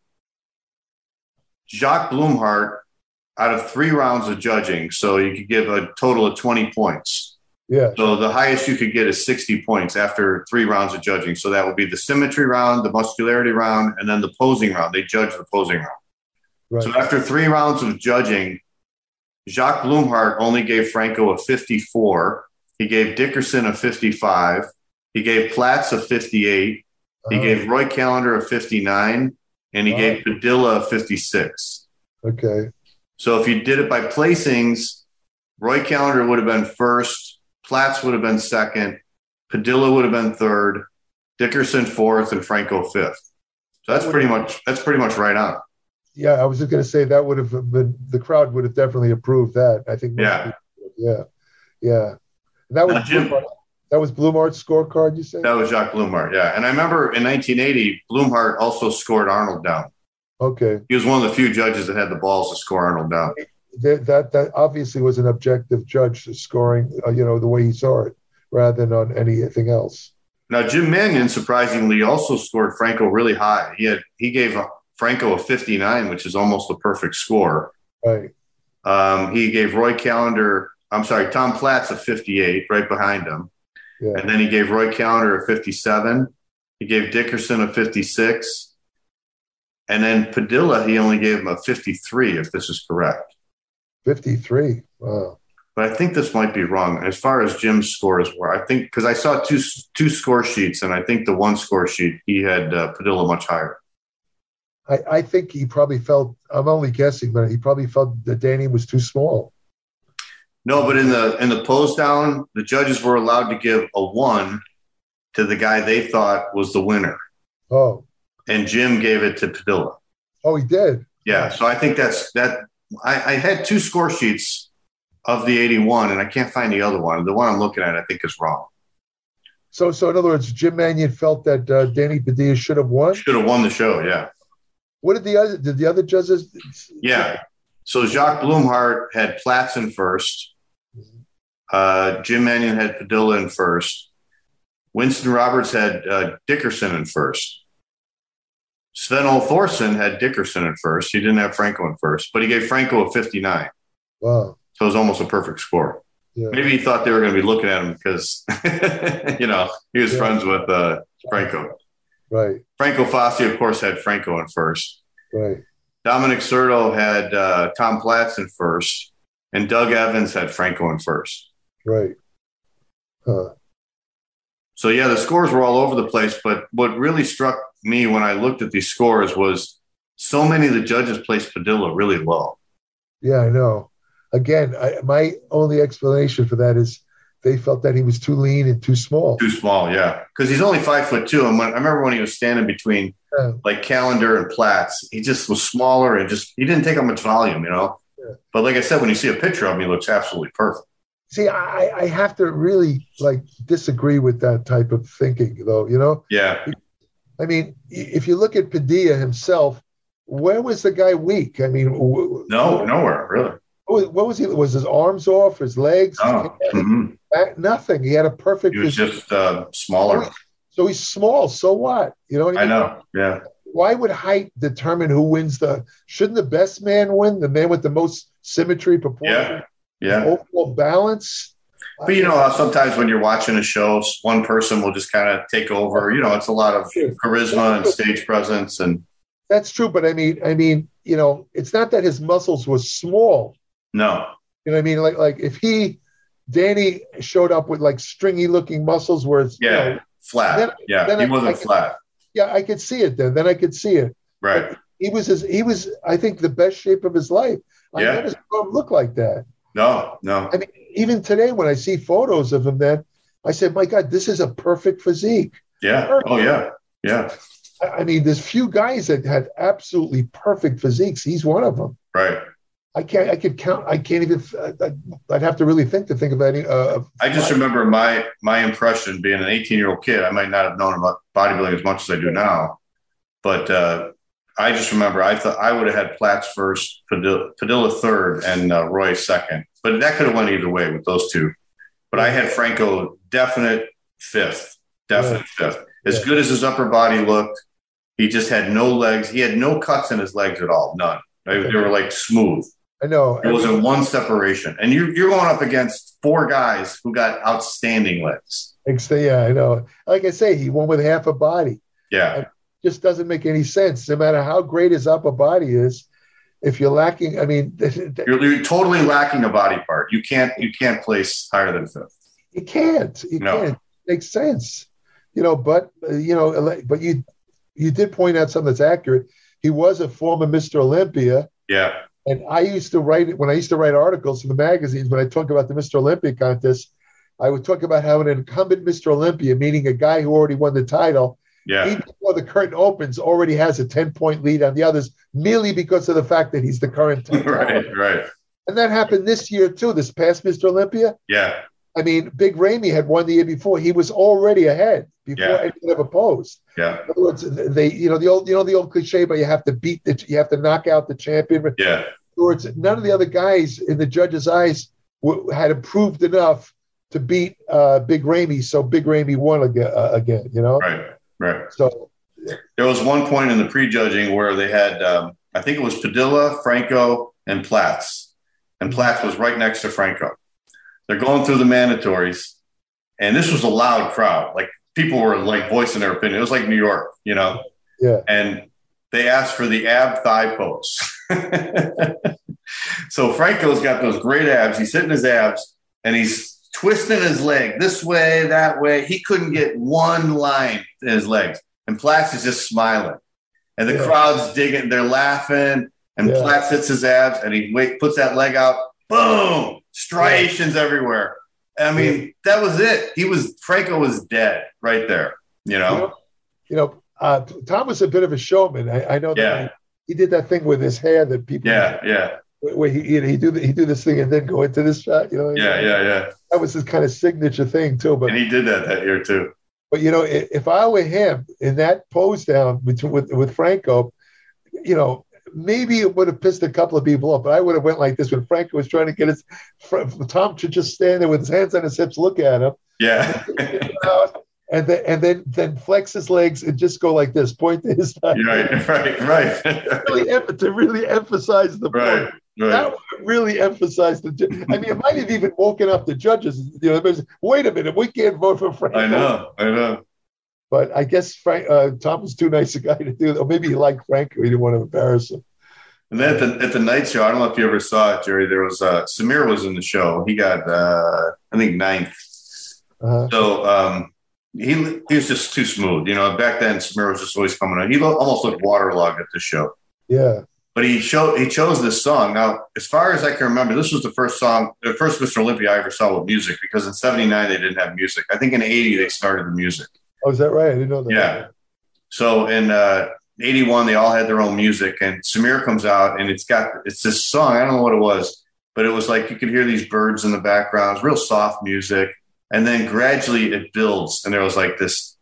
Jacques Blumhardt, out of 3 rounds of judging, so you could give a total of 20 points. Yeah. So the highest you could get is 60 points after 3 rounds of judging. So that would be the symmetry round, the muscularity round, and then the posing round. They judge the posing round. Right. So after 3 rounds of judging, Jacques Blumhardt only gave Franco a 54. He gave Dickerson a 55. He gave Platz a 58. He gave Roy Callender a 59. And he gave Padilla a 56. Okay. So if you did it by placings, Roy Callender would have been first. Platz would have been second. Padilla would have been third. Dickerson fourth, and Franco fifth. So that's pretty much right on. Yeah, I was just going to say that would have been, the crowd would have definitely approved that. I think. Yeah. And that was Blumhardt's scorecard, you said? That was Jacques Blumhardt, yeah. And I remember in 1980, Blumhardt also scored Arnold down. Okay. He was one of the few judges that had the balls to score Arnold down. That obviously was an objective judge scoring, the way he saw it, rather than on anything else. Now, Jim Mannion, surprisingly, also scored Franco really high. He gave Franco a 59, which is almost a perfect score. Right. He gave Tom Platz a 58, right behind him. Yeah. And then he gave Roy Callender a 57. He gave Dickerson a 56. And then Padilla, he only gave him a 53, if this is correct. 53. Wow. But I think this might be wrong. As far as Jim's scores were, I think, because I saw two score sheets, and I think the one score sheet, he had Padilla much higher. I think he probably felt, I'm only guessing, but he probably felt that Danny was too small. No, but in the pose down, the judges were allowed to give a 1 to the guy they thought was the winner. Oh. And Jim gave it to Padilla. Oh, he did? Yeah, so I think that's that. I had 2 score sheets of the 81, and I can't find the other one. The one I'm looking at, I think, is wrong. So in other words, Jim Mannion felt that Danny Padilla should have won? Should have won the show, yeah. What did the other judges? Yeah. So Jacques Blumhardt had Platz in first. Jim Mannion had Padilla in first. Winston Roberts had Dickerson in first. Sven Ole Thorsen had Dickerson in first. He didn't have Franco in first, but he gave Franco a 59. Wow. So it was almost a perfect score. Yeah. Maybe he thought they were going to be looking at him because, he was friends with Franco. Right. Franco Fassi, of course, had Franco in first. Right. Dominic Serto had Tom Platz in first, and Doug Evans had Franco in first. Right. Huh. So, yeah, the scores were all over the place, but what really struck me when I looked at these scores was so many of the judges placed Padilla really low. Yeah, I know. Again, my only explanation for that is they felt that he was too lean and too small. Too small, yeah. Because he's only 5'2", and I remember when he was standing between like Callender and Platz, he just was smaller and he didn't take up much volume, But like I said, when you see a picture of him, he looks absolutely perfect. See, I have to really disagree with that type of thinking, though. Yeah. I mean, if you look at Padilla himself, where was the guy weak? I mean, nowhere really. What was he? Was his arms off? His legs? Oh, nothing. He had a perfect. He was just smaller. So he's small. So what? You know what I mean? I know. Yeah. Why would height determine who wins shouldn't the best man win? The man with the most symmetry, proportion, overall balance? But you know how sometimes when you're watching a show, one person will just kind of take over. It's a lot of charisma and stage presence. And that's true. But I mean, it's not that his muscles were small. No. You know what I mean? Like if Danny showed up with stringy looking muscles where it's flat. Then he wasn't flat. Yeah, I could see it then. Then I could see it. Right. But he was, I think, the best shape of his life. I never saw him look like that. No. I mean, even today when I see photos of him, then I said, my God, this is a perfect physique. Yeah. Perfect. Oh, yeah. Yeah. I mean, there's few guys that had absolutely perfect physiques. He's one of them. Right. I could count. I can't even. I'd have to really think of any. I just remember my impression being an 18-year-old kid. I might not have known about bodybuilding as much as I do now, but I just remember I thought I would have had Platts first, Padilla third, and Roy second. But that could have went either way with those two. But I had Franco definite fifth. As good as his upper body looked, he just had no legs. He had no cuts in his legs at all. None. They were smooth. I know. It wasn't one separation. And you're going up against four guys who got outstanding legs. Yeah, I know. Like I say, he won with half a body. Yeah. It just doesn't make any sense. No matter how great his upper body is, if you're lacking, I mean, you're totally lacking a body part. You can't place higher than fifth. You can't. You can't. It makes sense. But you did point out something that's accurate. He was a former Mr. Olympia. Yeah. And I used to write articles in the magazines, when I talk about the Mr. Olympia contest, I would talk about how an incumbent Mr. Olympia, meaning a guy who already won the title, even before the curtain opens, already has a 10-point lead on the others, merely because of the fact that he's the current title. Right. And that happened this year too, this past Mr. Olympia. Yeah. I mean, Big Ramey had won the year before. He was already ahead before anyone ever posed. Yeah. In other words, the old cliche, but you have to knock out the champion. Yeah. In other words, none of the other guys in the judges' eyes had improved enough to beat Big Ramey, so Big Ramey won again. Right. So there was one point in the prejudging where they had, I think it was Padilla, Franco, and Platts, and Platts was right next to Franco. They're going through the mandatories, and this was a loud crowd. People were voicing their opinion. It was like New York, Yeah. And they asked for the ab thigh pose. So Franco's got those great abs. He's hitting his abs, and he's twisting his leg this way, that way. He couldn't get one line in his legs. And Platts is just smiling. And the crowd's digging. They're laughing. And Platts hits his abs, and he puts that leg out. Boom! Striations everywhere. I mean, that was it. Franco was dead right there. Tom was a bit of a showman. I know that he did that thing with his hair that people. Yeah. Where he do this thing and then go into this shot. Yeah. That was his kind of signature thing too. But and he did that year too. But if I were him in that pose down with Franco, maybe it would have pissed a couple of people off, but I would have went like this when Franco was trying to get Tom to just stand there with his hands on his hips, look at him. Yeah. and then flex his legs and just go like this, point to his thigh. Right. To really emphasize the point. Right. That would really emphasize the. I mean, it might have even woken up the judges. Wait a minute, we can't vote for Franco. I know. But I guess Tom was too nice a guy to do that. Or maybe he liked Franco. He didn't want to embarrass him. And then at the night show, I don't know if you ever saw it, Jerry. There was Samir was in the show. He got I think ninth. Uh-huh. So he was just too smooth. Back then Samir was just always coming on. He almost looked waterlogged at the show. Yeah. But he chose this song. Now, as far as I can remember, this was the first Mr. Olympia I ever saw with music, because in '79 they didn't have music. I think in '80 they started the music. Oh, is that right? I didn't know that. Yeah. So, and '81, they all had their own music, and Samir comes out, and it's this song. I don't know what it was, but it was like you could hear these birds in the background. It's real soft music, and then gradually it builds, and there was like this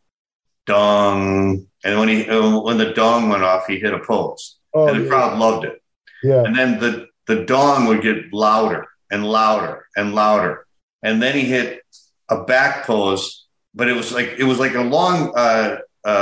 dong, and when the dong went off, he hit a pose, and the crowd loved it. Yeah, and then the dong would get louder and louder and louder, and then he hit a back pose, but it was like a long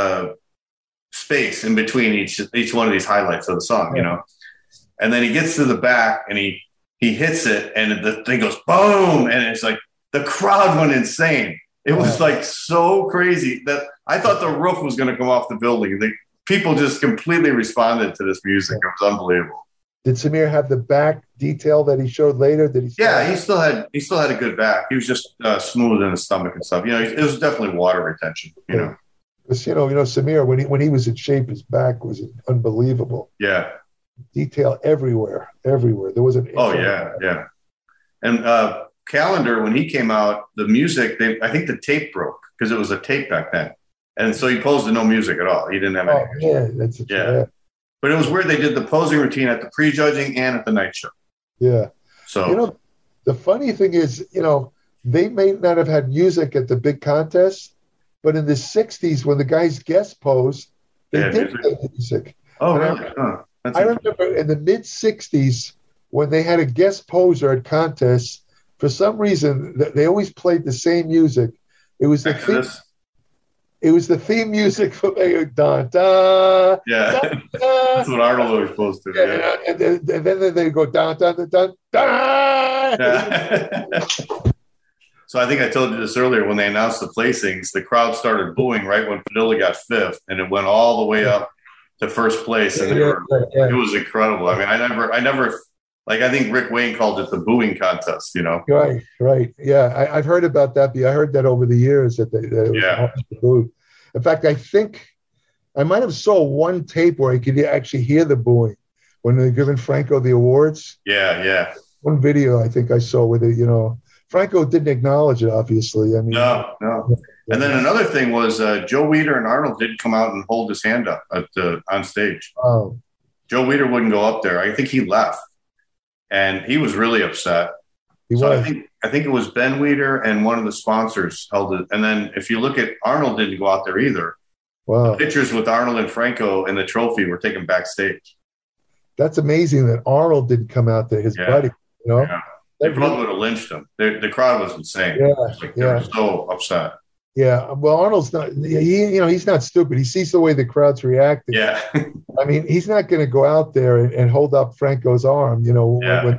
space in between each one of these highlights of the song, you know. And then he gets to the back and he hits it, and the thing goes boom, and it's like the crowd went insane. It was like so crazy that I thought the roof was going to come off the building. People just completely responded to this music. It was unbelievable. Did Samir have the back detail that he showed later? Did he? Yeah, he still had a good back. He was just smooth in his stomach and stuff. You know, it was definitely water retention. You know, because Samir when he was in shape, his back was unbelievable. Yeah, detail everywhere. There was an. Oh yeah. And Calendar, when he came out, the music, I think the tape broke because it was a tape back then, and so he posed to no music at all. He didn't have any. Yeah. But it was weird. They did the posing routine at the prejudging and at the night show. Yeah. So the funny thing is, they may not have had music at the big contest, but in the '60s, when the guys guest posed, they did play music. Oh, really? I remember in the mid '60s when they had a guest poser at contests. For some reason, they always played the same music. It was the theme. It was the theme music for dun, dun, yeah. Dun, dun. That's what Arnold always supposed to. Yeah. And then they go dun, dun, dun, dun, dun. Yeah. So I think I told you this earlier. When they announced the placings, the crowd started booing right when Padilla got fifth, and it went all the way up to first place. And it was incredible. I mean, I never. Like, I think Rick Wayne called it the booing contest, Right. Yeah, I've heard about that. I heard that over the years that it was booed. In fact, I think I might have saw one tape where I could actually hear the booing when they're giving Franco the awards. Yeah. One video I think I saw with it, Franco didn't acknowledge it, obviously. I mean, no. And then another thing was Joe Weider and Arnold did come out and hold his hand up on stage. Oh. Joe Weider wouldn't go up there. I think he left. And he was really upset. I think it was Ben Weider and one of the sponsors held it. And then if you look at Arnold, didn't go out there either. Wow. The pictures with Arnold and Franco and the trophy were taken backstage. That's amazing that Arnold didn't come out there, his buddy. Yeah. They probably would have lynched him. The crowd was insane. They were so upset. Yeah, well, Arnold's not. He's not stupid. He sees the way the crowd's reacting. Yeah, I mean, he's not going to go out there and hold up Franco's arm. That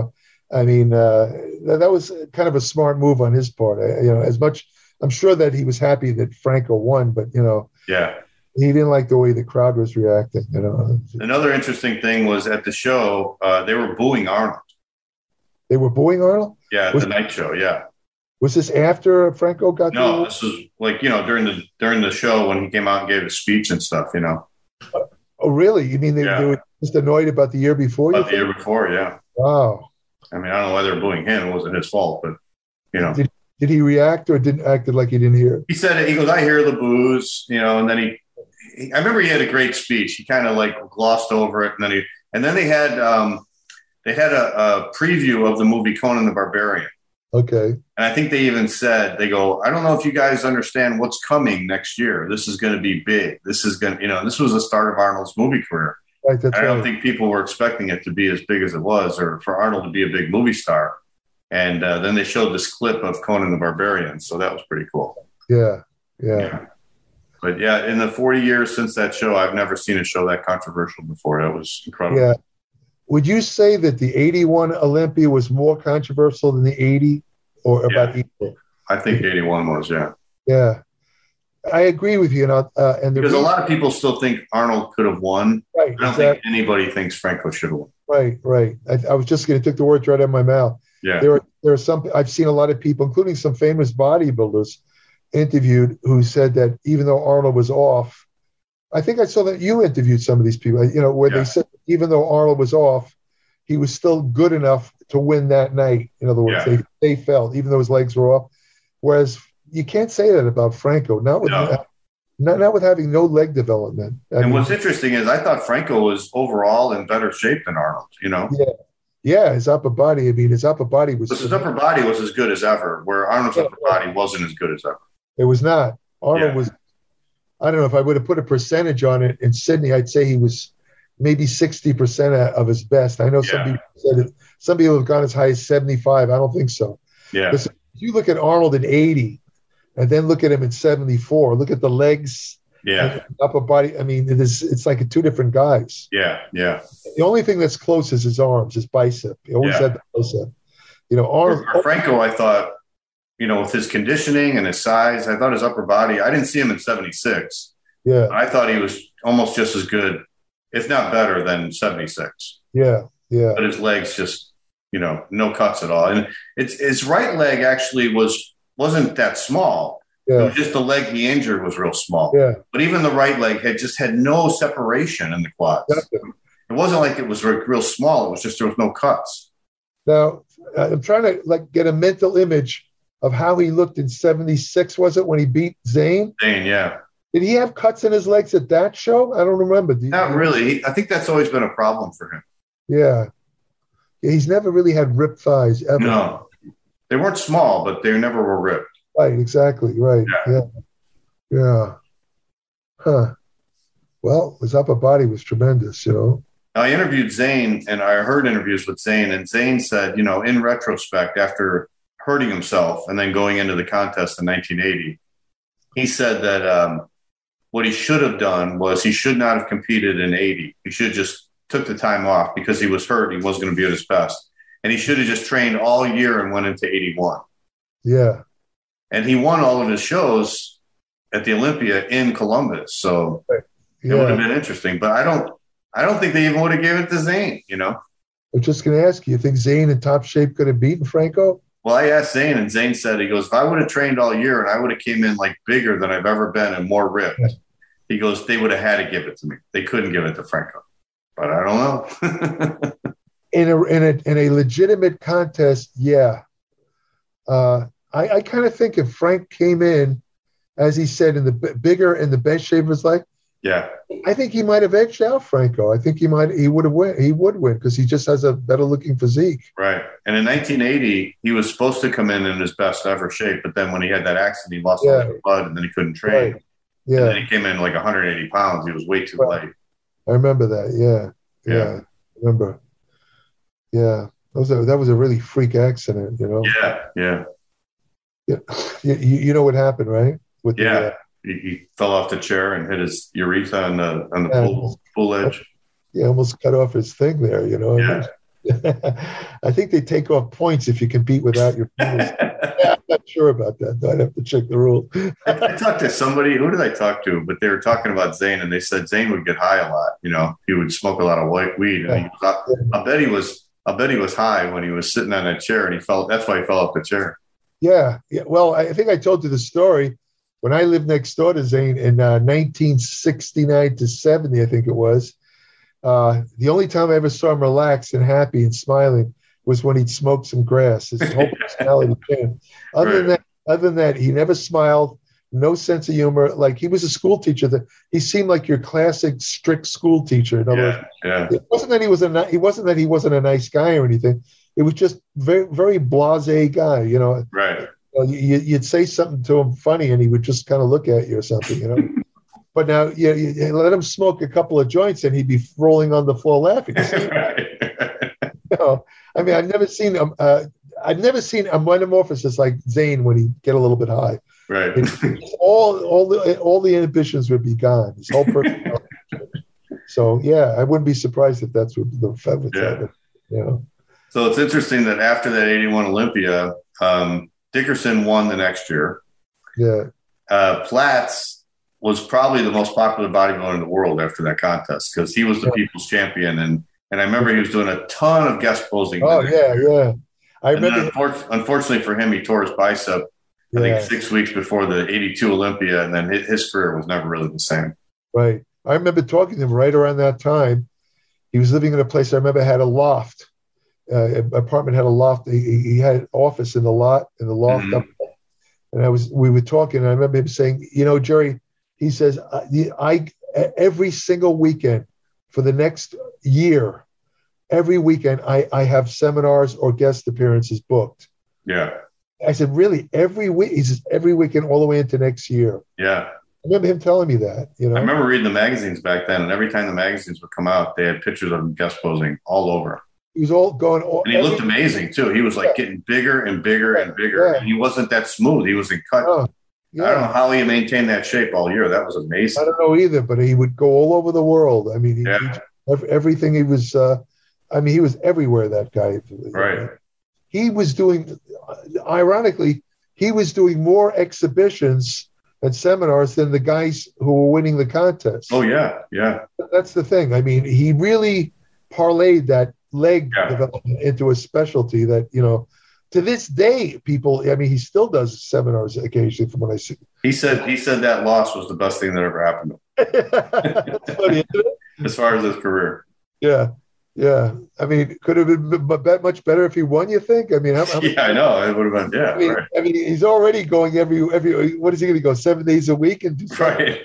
was kind of a smart move on his part. As much I'm sure that he was happy that Franco won, but he didn't like the way the crowd was reacting. Another interesting thing was at the show, they were booing Arnold. They were booing Arnold? Yeah, at the night show. Yeah. Was this after Franco got? No, this was like during the show when he came out and gave his speech and stuff. Oh, really? You mean they were just annoyed about the year before? About the year before, yeah. Wow. I mean, I don't know why they were booing him. It wasn't his fault, but Did he react or didn't act like he didn't hear? He said, he goes, "I hear the boos," and then I remember he had a great speech. He kind of like glossed over it, and then they had a preview of the movie Conan the Barbarian. Okay. And I think they even said, they go, "I don't know if you guys understand what's coming next year. This is going to be big. This is going to, this was the start of Arnold's movie career." Right, that's I don't think people were expecting it to be as big as it was, or for Arnold to be a big movie star. And then they showed this clip of Conan the Barbarian. So that was pretty cool. Yeah. But in the 40 years since that show, I've never seen a show that controversial before. That was incredible. Yeah. Would you say that the 81 Olympia was more controversial than the 80 or about equal? I think 81 was, Yeah. I agree with you. Because a lot of people still think Arnold could have won. Right. I don't think anybody thinks Franco should have won. Right. I was just going to take the words right out of my mouth. Yeah. There are some, I've seen a lot of people, including some famous bodybuilders, interviewed who said that even though Arnold was off, I think I saw that you interviewed some of these people, where they said even though Arnold was off, he was still good enough to win that night. In other words, they felt, even though his legs were off. Whereas you can't say that about Franco. not with having no leg development. What's interesting is I thought Franco was overall in better shape than Arnold, Yeah, his upper body. I mean, his upper body was. His upper body was as good as ever, where Arnold's upper body wasn't as good as ever. It was not. Arnold was. I don't know if I would have put a percentage on it in Sydney. I'd say he was maybe 60% of his best. I know some people said it. Some people have gone as high as 75. I don't think so. Yeah. If you look at Arnold in 80, and then look at him in 74. Look at the legs. Yeah. Upper body. I mean, it's like two different guys. Yeah. Yeah. The only thing that's close is his arms, his bicep. He always had the bicep. Arnold. Franco, I thought, with his conditioning and his size, I thought his upper body, I didn't see him in 76. Yeah. I thought he was almost just as good, if not better, than 76. Yeah. Yeah. But his legs just, no cuts at all. And his right leg actually wasn't that small. Yeah. It was just the leg he injured was real small. Yeah. But even the right leg had no separation in the quads. Definitely. It wasn't like it was real small. It was just there was no cuts. Now, I'm trying to get a mental image of how he looked in 76, was it, when he beat Zane? Zane, yeah. Did he have cuts in his legs at that show? I don't remember. Not really. I think that's always been a problem for him. Yeah. He's never really had ripped thighs ever. No. They weren't small, but they never were ripped. Right, exactly. Right. Yeah. Huh. Well, his upper body was tremendous, I interviewed Zane, and I heard interviews with Zane, and Zane said, in retrospect, after hurting himself and then going into the contest in 1980, he said that what he should have done was he should not have competed in 80. He should have just took the time off because he was hurt. He wasn't going to be at his best. And he should have just trained all year and went into 81. Yeah. And he won all of his shows at the Olympia in Columbus. So it would have been interesting. But I don't think they even would have given it to Zane, I was just going to ask you think Zane in top shape could have beaten Franco? Well, I asked Zane, and Zane said, he goes, if I would have trained all year and I would have came in like bigger than I've ever been and more ripped, he goes, they would have had to give it to me. They couldn't give it to Franco. But I don't know. in a legitimate contest, yeah. I kind of think if Frank came in, as he said, in the bigger and the best shape of his life, yeah, I think he might have edged out Franco. I think he would win because he just has a better looking physique. Right. And in 1980, he was supposed to come in his best ever shape, but then when he had that accident, he lost all his blood and then he couldn't train. Right. Yeah. And then he came in like 180 pounds. He was way too late. I remember that. Yeah. I remember. Yeah. That was a really freak accident, Yeah. You know what happened, right? He fell off the chair and hit his urethra on the pool edge. He almost cut off his thing there, Yeah. I think they take off points if you compete without your penis. I'm not sure about that. I'd have to check the rule. I talked to somebody. Who did I talk to? But they were talking about Zane, and they said Zane would get high a lot. He would smoke a lot of white weed, and I bet he was high when he was sitting on that chair, and he fell. That's why he fell off the chair. Yeah. Well, I think I told you the story. When I lived next door to Zane in 1969 to 70, I think it was, the only time I ever saw him relaxed and happy and smiling was when he'd smoke some grass. His whole personality changed. Other than that, he never smiled, no sense of humor. Like he was a school teacher. He seemed like your classic strict school teacher. In other words, it wasn't that he wasn't a nice guy or anything. It was just very, very blasé guy, Right. You'd say something to him funny, and he would just kind of look at you or something, But now, you let him smoke a couple of joints, and he'd be rolling on the floor laughing. I mean, I've never seen a metamorphosis like Zane when he get a little bit high. Right. All the inhibitions would be gone. His whole personality. So I wouldn't be surprised if that's what the Fed would say. So it's interesting that after that 81 Olympia, Dickerson won the next year. Yeah. Platz was probably the most popular bodybuilder in the world after that contest because he was the people's champion. And I remember he was doing a ton of guest posing. Oh, yeah. I remember. Unfortunately for him, he tore his bicep, I think 6 weeks before the 82 Olympia. And then his career was never really the same. Right. I remember talking to him right around that time. He was living in a place I remember had a loft. Apartment had a loft. He had an office in the loft. Mm-hmm. Up there. And we were talking. And I remember him saying, Jerry, he says, every single weekend for the next year, every weekend I have seminars or guest appearances booked. Yeah. I said, really? Every week? He says, every weekend all the way into next year. Yeah. I remember him telling me that, you know. I remember reading the magazines back then, and every time the magazines would come out, they had pictures of him guest posing all over. He was all going. And he looked amazing, too. He was like getting bigger and bigger and bigger. Yeah. And he wasn't that smooth. He was in cut. Oh, yeah. I don't know how he maintained that shape all year. That was amazing. I don't know either, but he would go all over the world. I mean, everything he was, he was everywhere, that guy. Right. He was doing, ironically, he was doing more exhibitions and seminars than the guys who were winning the contest. Oh, yeah, yeah. That's the thing. I mean, he really parlayed that leg development into a specialty that, you know, to this day, people, I mean, he still does seminars occasionally from what I see. He said that loss was the best thing that ever happened to him. That's funny, isn't it? As far as his career. Yeah. Yeah. I mean, could have been much better if he won, you think? I mean, I know. It would have been, yeah. I mean, he's already going every, what is he going to go, 7 days a week? And do right.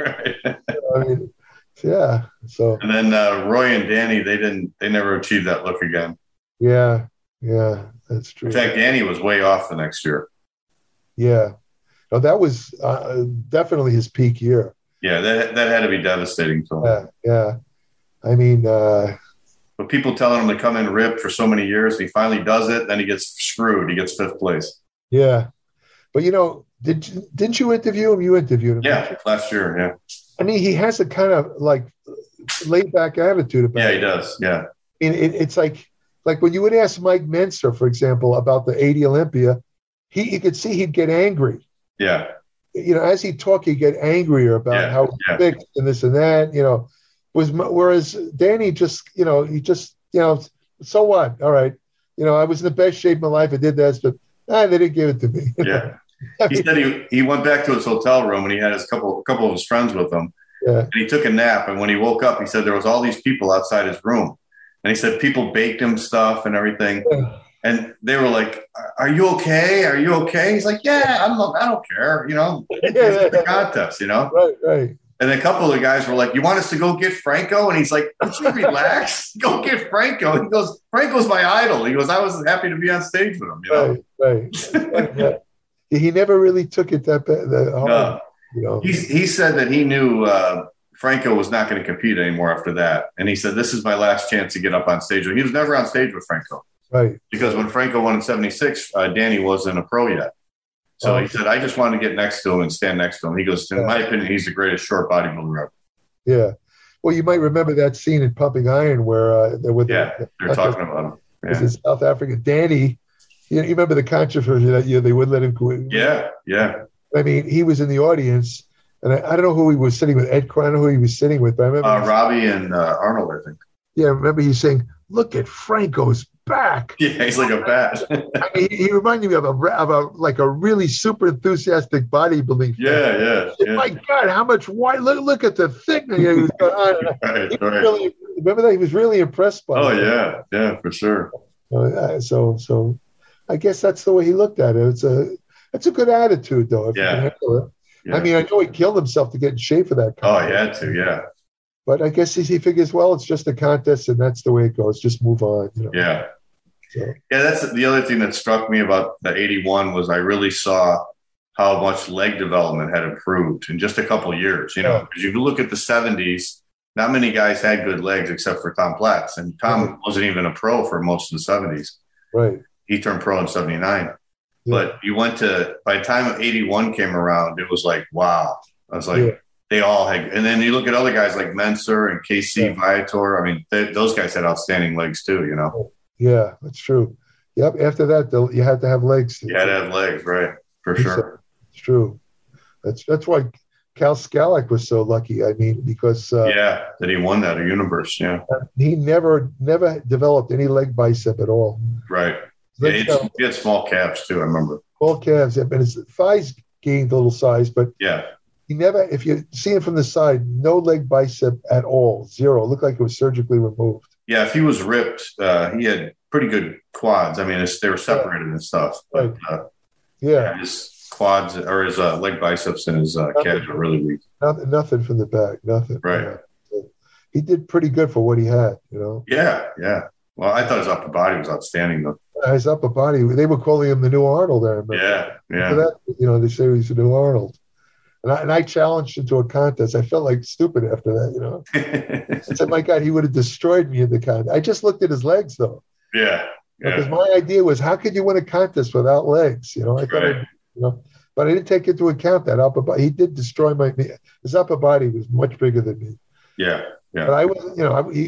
I mean, yeah. So. And then Roy and Danny, they never achieved that look again. Yeah. Yeah. That's true. In fact, Danny was way off the next year. Yeah. No, that was definitely his peak year. Yeah. That had to be devastating to him. Yeah. I mean, but people telling him to come in ripped for so many years, and he finally does it, then he gets screwed. He gets 5th place. Yeah. But, you know, didn't you interview him? You interviewed him. Yeah, last year, yeah. I mean, he has a kind of like laid-back attitude about it. Yeah, he does, yeah. I mean, it's like when you would ask Mike Menser, for example, about the 80 Olympia, you could see he'd get angry. Yeah. You know, as he talked, he'd get angrier about how fixed and this and that, you know. Whereas Danny just, you know, so what? All right. You know, I was in the best shape of my life. I did this, but they didn't give it to me. Yeah. He said he went back to his hotel room and he had a couple of his friends with him. Yeah. And he took a nap. And when he woke up, he said there was all these people outside his room. And he said people baked him stuff and everything. Yeah. And they were like, "Are you okay? Are you okay?" He's like, "Yeah, I don't care. You know, it's the contest, you know?" Right. And a couple of the guys were like, "You want us to go get Franco?" And he's like, "Would you relax? Go get Franco." He goes, "Franco's my idol." He goes, "I was happy to be on stage with him." You know? Right. Yeah. He never really took it that hard. No. You know? He said that he knew Franco was not going to compete anymore after that. And he said, "This is my last chance to get up on stage." He was never on stage with Franco. Right. Because when Franco won in 76, Danny wasn't a pro yet. So he said, "I just wanted to get next to him and stand next to him." He goes, "In my opinion, he's the greatest short bodybuilder ever." Yeah. Well, you might remember that scene in Pumping Iron where they're talking about him. Yeah. In South Africa, Danny, you remember the controversy that year they wouldn't let him go in? Yeah. I mean, he was in the audience, and I don't know who he was sitting with. Ed, I don't know who he was sitting with, but I remember Robbie and Arnold, I think. Yeah, I remember he's saying, "Look at Franco's back." Yeah, he's like a bat. I mean, he reminded me of a really super enthusiastic bodybuilding. Yeah. My God, how much white? Look at the thickness. He was going on. Right. Really, remember that he was really impressed by. Oh yeah, for sure. So, I guess that's the way he looked at it. It's a good attitude, though. If you can handle it. Yeah. I mean, I know he killed himself to get in shape for that contest. Oh, he had to, yeah. But I guess he figures, well, it's just a contest, and that's the way it goes. Just move on. You know? Yeah. So. Yeah, that's the other thing that struck me about the 81 was I really saw how much leg development had improved in just a couple of years. You know, because you look at the 70s, not many guys had good legs except for Tom Platz, and Tom wasn't even a pro for most of the 70s. Right. He turned pro in 79. Yeah. But by the time 81 came around, it was like, wow. I was like, they all had, and then you look at other guys like Menser and KC Viator. I mean, those guys had outstanding legs too, you know? Yeah, that's true. Yep. After that, you had to have legs. You had to have legs, right? For sure. It's true. That's why Cal Scalek was so lucky. I mean, because that he won that Universe. Yeah. He never developed any leg bicep at all. Right. He had small calves too. I remember. Small calves, and his thighs gained a little size, but he never. If you see him from the side, no leg bicep at all, zero. It looked like it was surgically removed. Yeah, if he was ripped, he had pretty good quads. I mean, they were separated and stuff. But quads or his leg biceps and his calves are really weak. Nothing from the back. Nothing. Right. He did pretty good for what he had. Yeah. Well, I thought his upper body was outstanding, though. His upper body. They were calling him the new Arnold. I remember. Yeah. For that, they say he's the new Arnold. And I challenged him to a contest. I felt like stupid after that, I said, my God, he would have destroyed me in the contest. I just looked at his legs, though. Yeah. Because my idea was, how could you win a contest without legs? I thought, but I didn't take into account that upper body. He did destroy his upper body was much bigger than me. Yeah. But I wasn't,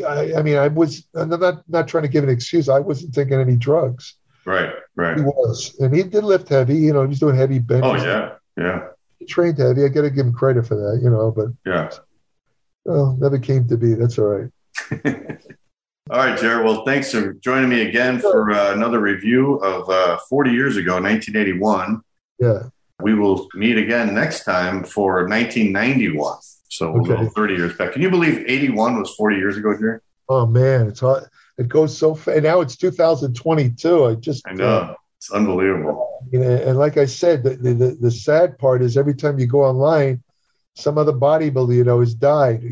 I'm not trying to give an excuse. I wasn't taking any drugs. Right. He was. And he did lift heavy, he was doing heavy benches. Oh, yeah. He trained heavy. I got to give him credit for that, but never came to be. That's all right. All right, Jared. Well, thanks for joining me again for another review of 40 years ago, 1981. Yeah. We will meet again next time for 1991. So we'll go 30 years back. Can you believe 81 was 40 years ago, Jared? Oh, man. It's hard. It goes so fast. Now it's 2022. I know. It's unbelievable. And like I said, the sad part is every time you go online, some other bodybuilder, has died.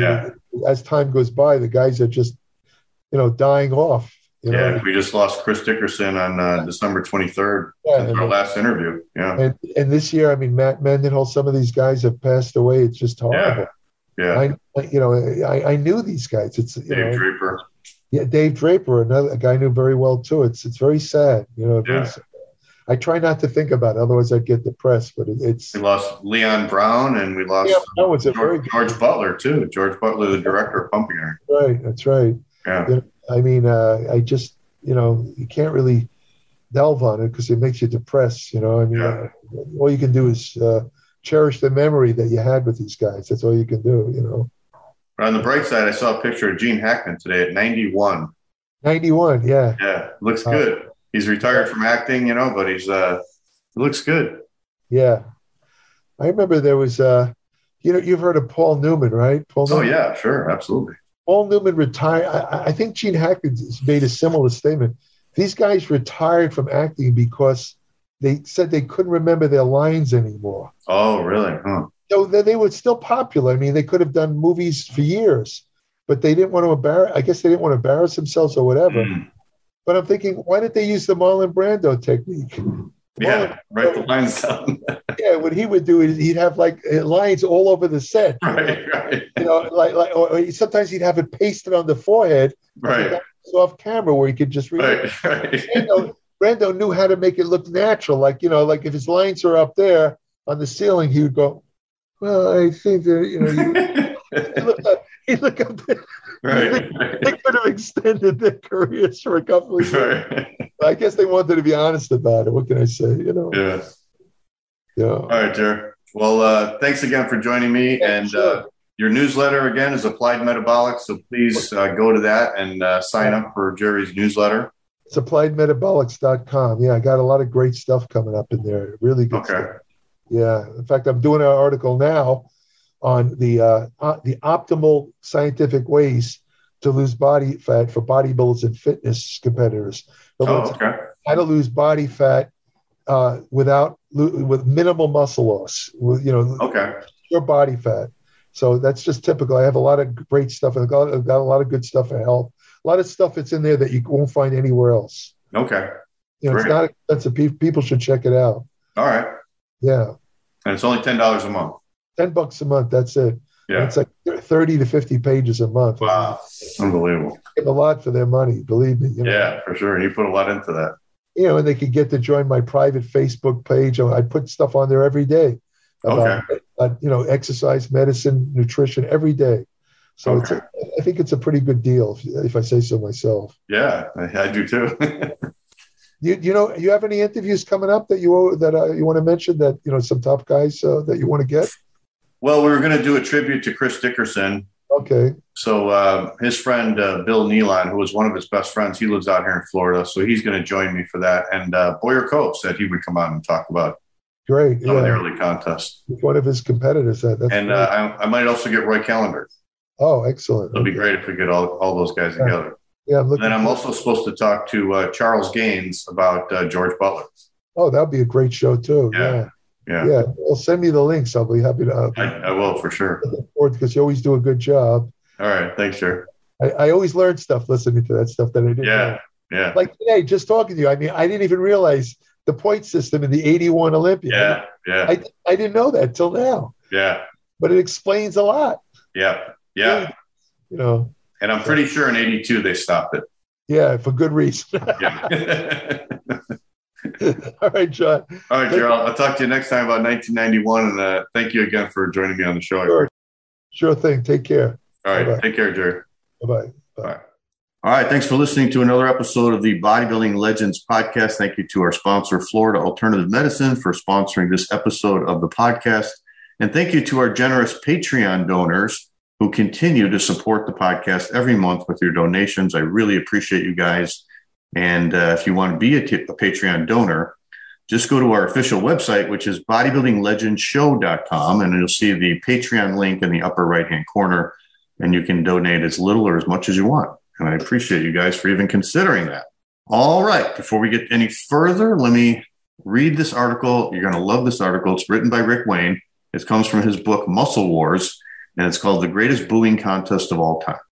As time goes by, the guys are just, dying off. We just lost Chris Dickerson on December 23rd. Our last interview. Yeah. And this year, Matt Mendenhall, some of these guys have passed away. It's just horrible. Yeah. I knew these guys. It's Dave Draper. Yeah, Dave Draper, a guy I knew very well too. It's very sad. Very sad. I try not to think about it, otherwise I'd get depressed. But it's we lost Leon Brown and we lost George Butler too. George Butler, the director of Pumping Iron. Right, that's right. Yeah. I just you can't really delve on it because it makes you depressed. All you can do is cherish the memory that you had with these guys. That's all you can do. But on the bright side, I saw a picture of Gene Hackman today at 91. 91, yeah. Yeah, looks good. He's retired from acting, but he looks good. Yeah. I remember there was, you've heard of Paul Newman, right? Paul Newman? Oh, yeah, sure. Absolutely. Paul Newman retired. I think Gene Hackman made a similar statement. These guys retired from acting because they said they couldn't remember their lines anymore. Oh, really? Huh. So they were still popular. They could have done movies for years, but they didn't want to embarrass themselves or whatever. Mm. But I'm thinking, why didn't they use the Marlon Brando technique? Write the lines down. What he would do is he'd have lines all over the set. Right. Or sometimes he'd have it pasted on the forehead. Right. Off camera where he could just read it. Right. Brando knew how to make it look natural. Like if his lines are up there on the ceiling, he would go, well, I think that, he'd look up there. Right. They could have extended their careers for a couple of years. Right. I guess they wanted to be honest about it. What can I say? Yeah. Yeah. All right, Jerry. Well, thanks again for joining me. Yeah, and sure. Your newsletter, again, is Applied Metabolic. So please go to that and sign up for Jerry's newsletter. It's appliedmetabolics.com. Yeah, I got a lot of great stuff coming up in there. Really good stuff. Yeah. In fact, I'm doing an article now on the optimal scientific ways to lose body fat for bodybuilders and fitness competitors. How to lose body fat with minimal muscle loss. Your body fat. So that's just typical. I have a lot of great stuff. I've got a lot of good stuff for health. A lot of stuff that's in there that you won't find anywhere else. Okay. It's not expensive. People should check it out. All right. Yeah. And it's only $10 a month. $10 a month. That's it. Yeah. And it's like 30 to 50 pages a month. Wow. Unbelievable. They give a lot for their money, believe me. Yeah, for sure. You put a lot into that. And they could get to join my private Facebook page. I put stuff on there every day about, exercise, medicine, nutrition every day. So I think it's a pretty good deal, if I say so myself. Yeah, I do too. You have any interviews coming up that you want to mention that, some top guys that you want to get? Well, we were going to do a tribute to Chris Dickerson. Okay. So his friend, Bill Nealon, who was one of his best friends, he lives out here in Florida. So he's going to join me for that. And Boyer Cove said he would come on and talk about some of the early contests. One of his competitors. I might also get Roy Callender. Oh, excellent. It'll be great if we get all those guys together. Yeah, I'm also supposed to talk to Charles Gaines about George Butler. Oh, that would be a great show too. Yeah. Well, send me the links. I'll be happy to. I will for sure. Because you always do a good job. All right. Thanks, sir. I always learn stuff listening to that stuff that I didn't know. Yeah. Like today, just talking to you. I mean, I didn't even realize the point system in the 81 Olympia. Yeah. I didn't know that till now. Yeah. But it explains a lot. Yeah. You know. And I'm pretty sure in 82 they stopped it. Yeah, for good reason. Yeah. All right, John. All right, Gerald. I'll talk to you next time about 1991. And thank you again for joining me on the show. Sure thing. Take care. All right. Bye-bye. Take care, Jerry. Bye-bye. Bye. All right. Thanks for listening to another episode of the Bodybuilding Legends podcast. Thank you to our sponsor, Florida Alternative Medicine, for sponsoring this episode of the podcast. And thank you to our generous Patreon donors who continue to support the podcast every month with your donations. I really appreciate you guys. And if you want to be a Patreon donor, just go to our official website, which is bodybuildinglegendshow.com, and you'll see the Patreon link in the upper right-hand corner, and you can donate as little or as much as you want. And I appreciate you guys for even considering that. All right. Before we get any further, let me read this article. You're going to love this article. It's written by Rick Wayne. It comes from his book, Muscle Wars, and it's called The Greatest Booing Contest of All Time.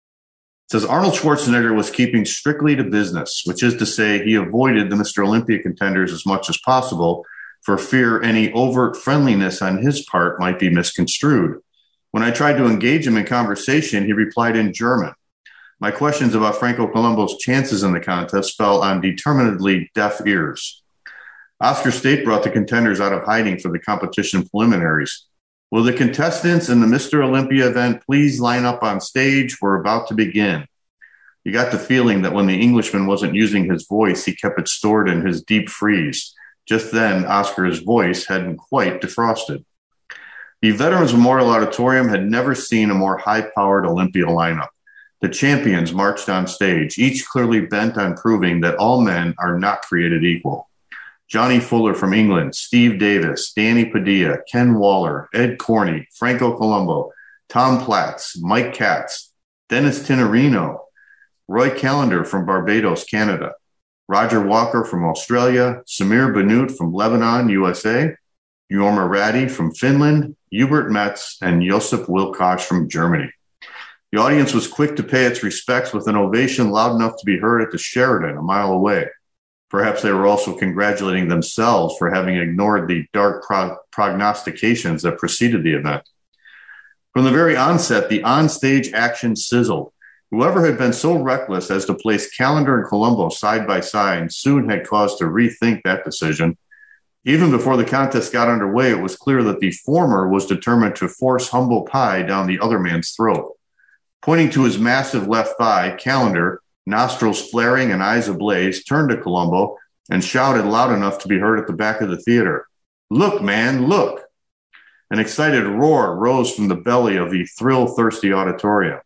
It says Arnold Schwarzenegger was keeping strictly to business, which is to say he avoided the Mr. Olympia contenders as much as possible for fear any overt friendliness on his part might be misconstrued. When I tried to engage him in conversation, he replied in German. My questions about Franco Columbo's chances in the contest fell on determinedly deaf ears. Oscar State brought the contenders out of hiding for the competition preliminaries. Will the contestants in the Mr. Olympia event please line up on stage? We're about to begin. You got the feeling that when the Englishman wasn't using his voice, he kept it stored in his deep freeze. Just then, Oscar's voice hadn't quite defrosted. The Veterans Memorial Auditorium had never seen a more high-powered Olympia lineup. The champions marched on stage, each clearly bent on proving that all men are not created equal. Johnny Fuller from England, Steve Davis, Danny Padilla, Ken Waller, Ed Corney, Franco Columbo, Tom Platz, Mike Katz, Dennis Tinerino, Roy Callender from Barbados, Canada, Roger Walker from Australia, Samir Bannout from Lebanon, USA, Jorma Radi from Finland, Hubert Metz, and Josip Wilkoch from Germany. The audience was quick to pay its respects with an ovation loud enough to be heard at the Sheraton a mile away. Perhaps they were also congratulating themselves for having ignored the dark prognostications that preceded the event. From the very onset, the onstage action sizzled. Whoever had been so reckless as to place Callender and Columbo side by side soon had cause to rethink that decision. Even before the contest got underway, it was clear that the former was determined to force humble pie down the other man's throat. Pointing to his massive left thigh, Callender, nostrils flaring and eyes ablaze, turned to Columbo and shouted loud enough to be heard at the back of the theater. "Look, man, look!" An excited roar rose from the belly of the thrill-thirsty auditorium.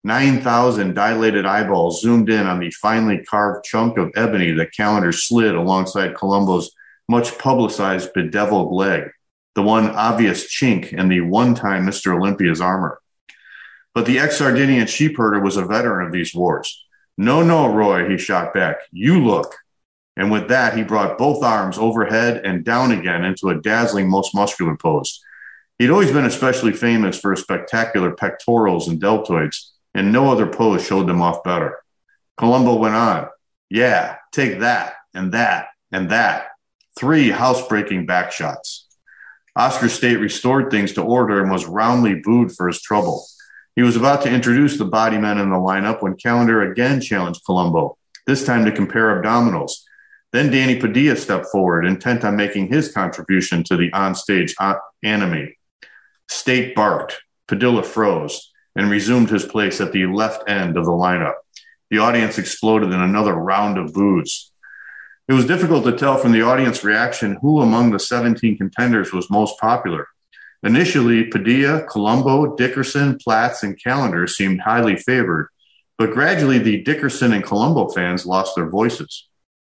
9,000 dilated eyeballs zoomed in on the finely carved chunk of ebony that Callender slid alongside Columbo's much-publicized bedeviled leg, the one obvious chink in the one-time Mr. Olympia's armor. But the ex-Sardinian sheepherder was a veteran of these wars. No, Roy, he shot back. You look. And with that, he brought both arms overhead and down again into a dazzling, most muscular pose. He'd always been especially famous for his spectacular pectorals and deltoids, and no other pose showed them off better. Columbo went on. Yeah, take that, and that, and that. 3 house-breaking back shots. Oscar State restored things to order and was roundly booed for his trouble. He was about to introduce the body men in the lineup when Callender again challenged Columbo, this time to compare abdominals. Then Danny Padilla stepped forward, intent on making his contribution to the onstage enemy. State barked, Padilla froze, and resumed his place at the left end of the lineup. The audience exploded in another round of boos. It was difficult to tell from the audience reaction who among the 17 contenders was most popular. Initially, Padilla, Columbo, Dickerson, Platz, and Callender seemed highly favored, but gradually the Dickerson and Columbo fans lost their voices.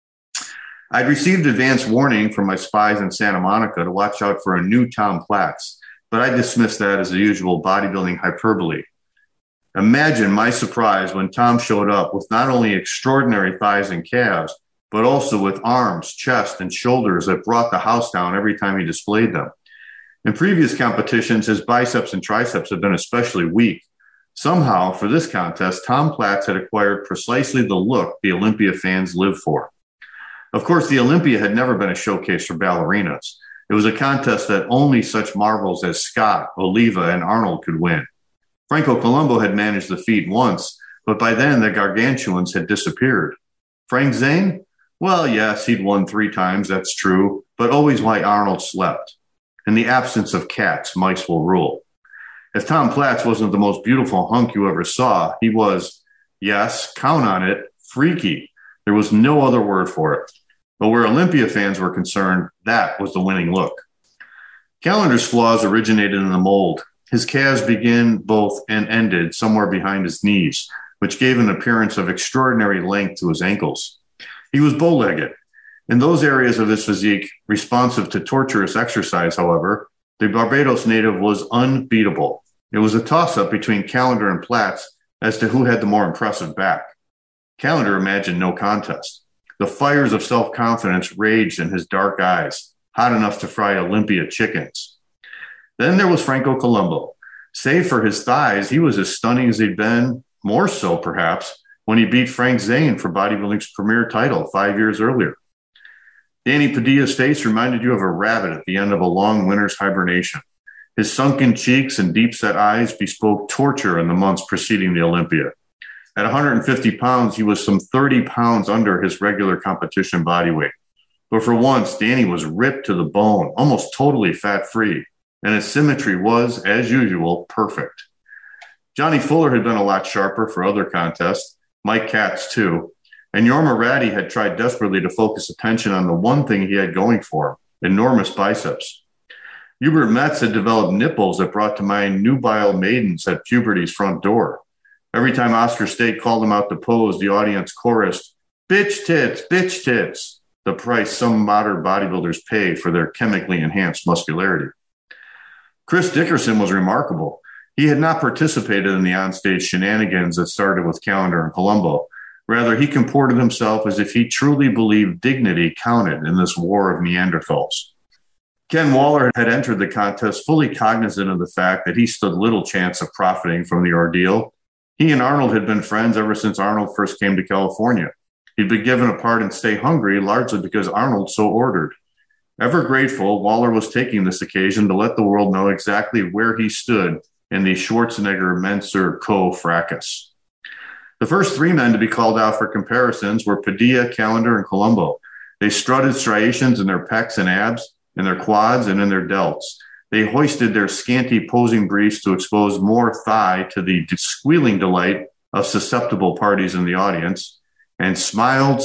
I'd received advance warning from my spies in Santa Monica to watch out for a new Tom Platz, but I dismissed that as the usual bodybuilding hyperbole. Imagine my surprise when Tom showed up with not only extraordinary thighs and calves, but also with arms, chest, and shoulders that brought the house down every time he displayed them. In previous competitions, his biceps and triceps had been especially weak. Somehow, for this contest, Tom Platz had acquired precisely the look the Olympia fans live for. Of course, the Olympia had never been a showcase for ballerinas. It was a contest that only such marvels as Scott, Oliva, and Arnold could win. Franco Columbu had managed the feat once, but by then the gargantuans had disappeared. Frank Zane? Well, yes, he'd won 3 times, that's true, but always while Arnold slept. In the absence of cats, mice will rule. If Tom Platz wasn't the most beautiful hunk you ever saw, he was, yes, count on it, freaky. There was no other word for it. But where Olympia fans were concerned, that was the winning look. Calendar's flaws originated in the mold. His calves began both and ended somewhere behind his knees, which gave an appearance of extraordinary length to his ankles. He was bow-legged. In those areas of his physique responsive to torturous exercise, however, the Barbados native was unbeatable. It was a toss-up between Callender and Platz as to who had the more impressive back. Callender imagined no contest. The fires of self-confidence raged in his dark eyes, hot enough to fry Olympia chickens. Then there was Franco Columbu. Save for his thighs, he was as stunning as he'd been, more so perhaps, when he beat Frank Zane for bodybuilding's premier title 5 years earlier. Danny Padilla's face reminded you of a rabbit at the end of a long winter's hibernation. His sunken cheeks and deep-set eyes bespoke torture in the months preceding the Olympia. At 150 pounds, he was some 30 pounds under his regular competition body weight. But for once, Danny was ripped to the bone, almost totally fat-free, and his symmetry was, as usual, perfect. Johnny Fuller had been a lot sharper for other contests, Mike Katz too, and Jorma Ratty had tried desperately to focus attention on the one thing he had going for him, enormous biceps. Hubert Metz had developed nipples that brought to mind nubile maidens at puberty's front door. Every time Oscar State called him out to pose, the audience chorused, "Bitch tits," the price some modern bodybuilders pay for their chemically enhanced muscularity. Chris Dickerson was remarkable. He had not participated in the onstage shenanigans that started with Callender and Columbu. Rather, he comported himself as if he truly believed dignity counted in this war of Neanderthals. Ken Waller had entered the contest fully cognizant of the fact that he stood little chance of profiting from the ordeal. He and Arnold had been friends ever since Arnold first came to California. He'd been given a part in Stay Hungry largely because Arnold so ordered. Ever grateful, Waller was taking this occasion to let the world know exactly where he stood in the Schwarzenegger-Menser co-fracas. The first 3 men to be called out for comparisons were Padilla, Callender, and Columbu. They strutted striations in their pecs and abs, in their quads, and in their delts. They hoisted their scanty posing briefs to expose more thigh to the squealing delight of susceptible parties in the audience, and smiled.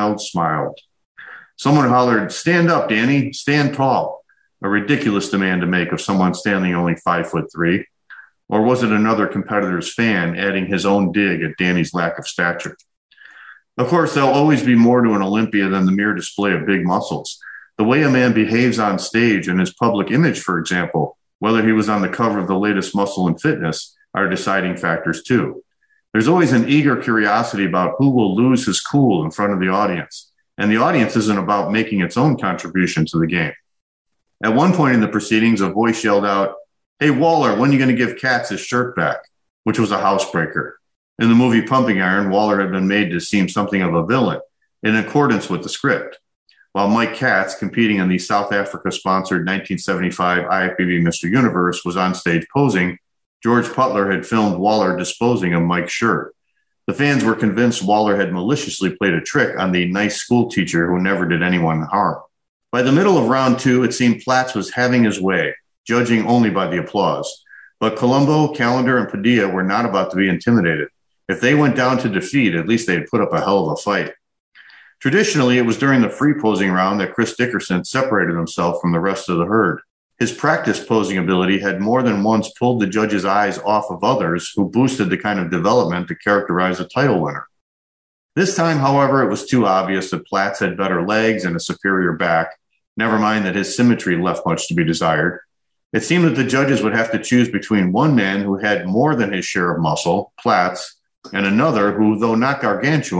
Someone hollered, "Stand up, Danny, stand tall," a ridiculous demand to make of someone standing only 5'3". Or was it another competitor's fan adding his own dig at Danny's lack of stature? Of course, there'll always be more to an Olympia than the mere display of big muscles. The way a man behaves on stage and his public image, for example, whether he was on the cover of the latest Muscle and Fitness, are deciding factors too. There's always an eager curiosity about who will lose his cool in front of the audience, and the audience isn't about making its own contribution to the game. At one point in the proceedings, a voice yelled out, "Hey, Waller, when are you going to give Katz his shirt back?" which was a housebreaker. In the movie Pumping Iron, Waller had been made to seem something of a villain in accordance with the script. While Mike Katz, competing in the South Africa-sponsored 1975 IFBB Mr. Universe, was on stage posing, George Putler had filmed Waller disposing of Mike's shirt. The fans were convinced Waller had maliciously played a trick on the nice school teacher who never did anyone harm. By the middle of round 2, it seemed Platz was having his way, judging only by the applause. But Columbu, Callender, and Padilla were not about to be intimidated. If they went down to defeat, at least they had put up a hell of a fight. Traditionally, it was during the free posing round that Chris Dickerson separated himself from the rest of the herd. His practice posing ability had more than once pulled the judges' eyes off of others who boosted the kind of development to characterize a title winner. This time, however, it was too obvious that Platz had better legs and a superior back, never mind that his symmetry left much to be desired. It seemed that the judges would have to choose between one man who had more than his share of muscle, Platz, and another who, though not gargantuan,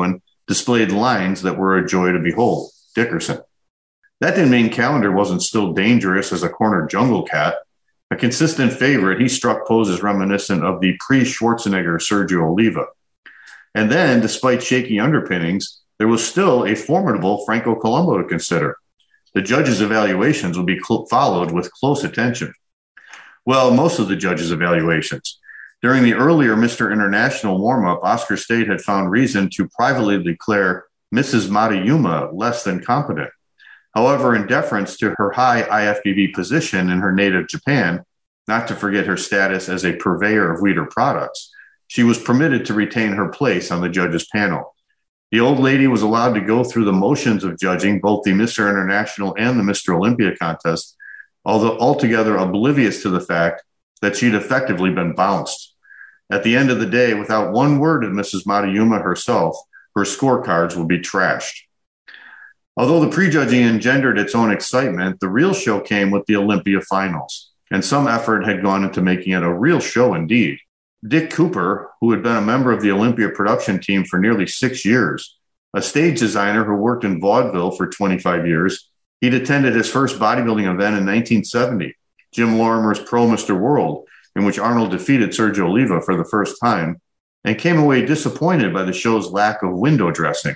displayed lines that were a joy to behold. Dickerson. That didn't mean Callender wasn't still dangerous as a corner jungle cat. A consistent favorite, he struck poses reminiscent of the pre-Schwarzenegger Sergio Oliva. And then, despite shaky underpinnings, there was still a formidable Franco Columbu to consider. The judges' evaluations would be followed with close attention. Well, most of the judges' evaluations. During the earlier Mr. International warm-up, Oscar State had found reason to privately declare Mrs. Matayuma less than competent. However, in deference to her high IFBB position in her native Japan, not to forget her status as a purveyor of Weider products, she was permitted to retain her place on the judges' panel. The old lady was allowed to go through the motions of judging both the Mr. International and the Mr. Olympia contest, although altogether oblivious to the fact that she'd effectively been bounced. At the end of the day, without one word of Mrs. Matayuma herself, her scorecards would be trashed. Although the prejudging engendered its own excitement, the real show came with the Olympia finals, and some effort had gone into making it a real show indeed. Dick Cooper, who had been a member of the Olympia production team for nearly 6 years, a stage designer who worked in vaudeville for 25 years, he'd attended his first bodybuilding event in 1970, Jim Lorimer's Pro Mr. World, in which Arnold defeated Sergio Oliva for the first time, and came away disappointed by the show's lack of window dressing.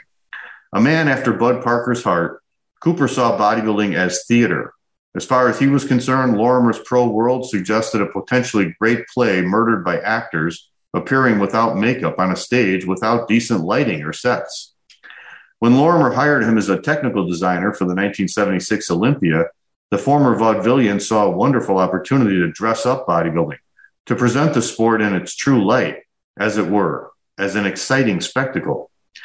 A man after Bud Parker's heart, Cooper saw bodybuilding as theater. As far as he was concerned, Lorimer's Pro World suggested a potentially great play murdered by actors appearing without makeup on a stage without decent lighting or sets. When Lorimer hired him as a technical designer for the 1976 Olympia, the former vaudevillian saw a wonderful opportunity to dress up bodybuilding, to present the sport in its true light, as it were, as an exciting spectacle.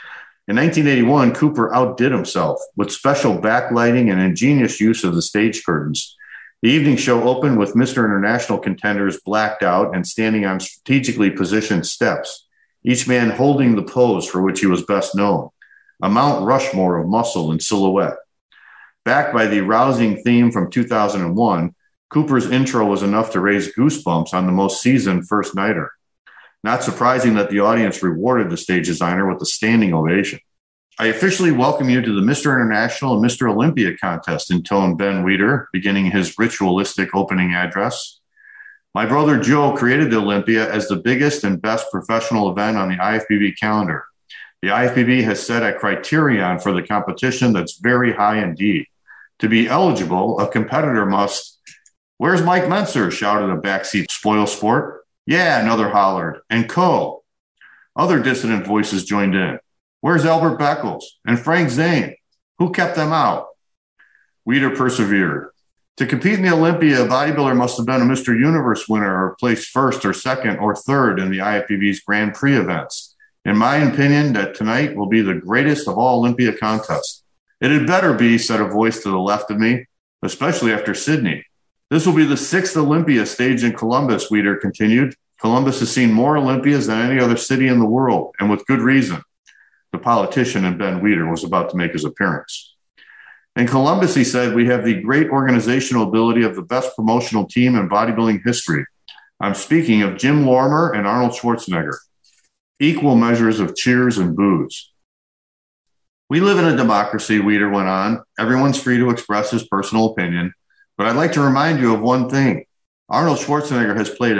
In 1981, Cooper outdid himself with special backlighting and ingenious use of the stage curtains. The evening show opened with Mr. International contenders blacked out and standing on strategically positioned steps, each man holding the pose for which he was best known, a Mount Rushmore of muscle and silhouette. Backed by the rousing theme from 2001, Cooper's intro was enough to raise goosebumps on the most seasoned first-nighter. Not surprising that the audience rewarded the stage designer with a standing ovation. I officially welcome you to the Mr. International and Mr. Olympia contest, intoned Ben Weider, beginning his ritualistic opening address. My brother Joe created the Olympia as the biggest and best professional event on the IFBB calendar. The IFBB has set a criterion for the competition that's very high indeed. To be eligible, a competitor must... "Where's Mike Mentzer?" shouted a backseat spoil sport. "Yeah," another hollered, "and Co." Other dissident voices joined in. "Where's Albert Beckles? And Frank Zane? Who kept them out?" Weider persevered. To compete in the Olympia, a bodybuilder must have been a Mr. Universe winner or placed first or second or third in the IFBB's Grand Prix events. In my opinion, that tonight will be the greatest of all Olympia contests. "It had better be," said a voice to the left of me, "especially after Sydney. This will be the 6th Olympia staged in Columbus," Weider continued. "Columbus has seen more Olympias than any other city in the world, and with good reason." The politician in Ben Weider was about to make his appearance. "In Columbus," he said, "we have the great organizational ability of the best promotional team in bodybuilding history. I'm speaking of Jim Lorimer and Arnold Schwarzenegger. Equal measures of cheers and boos." "We live in a democracy," Weider went on. "Everyone's free to express his personal opinion. But I'd like to remind you of one thing. Arnold Schwarzenegger has played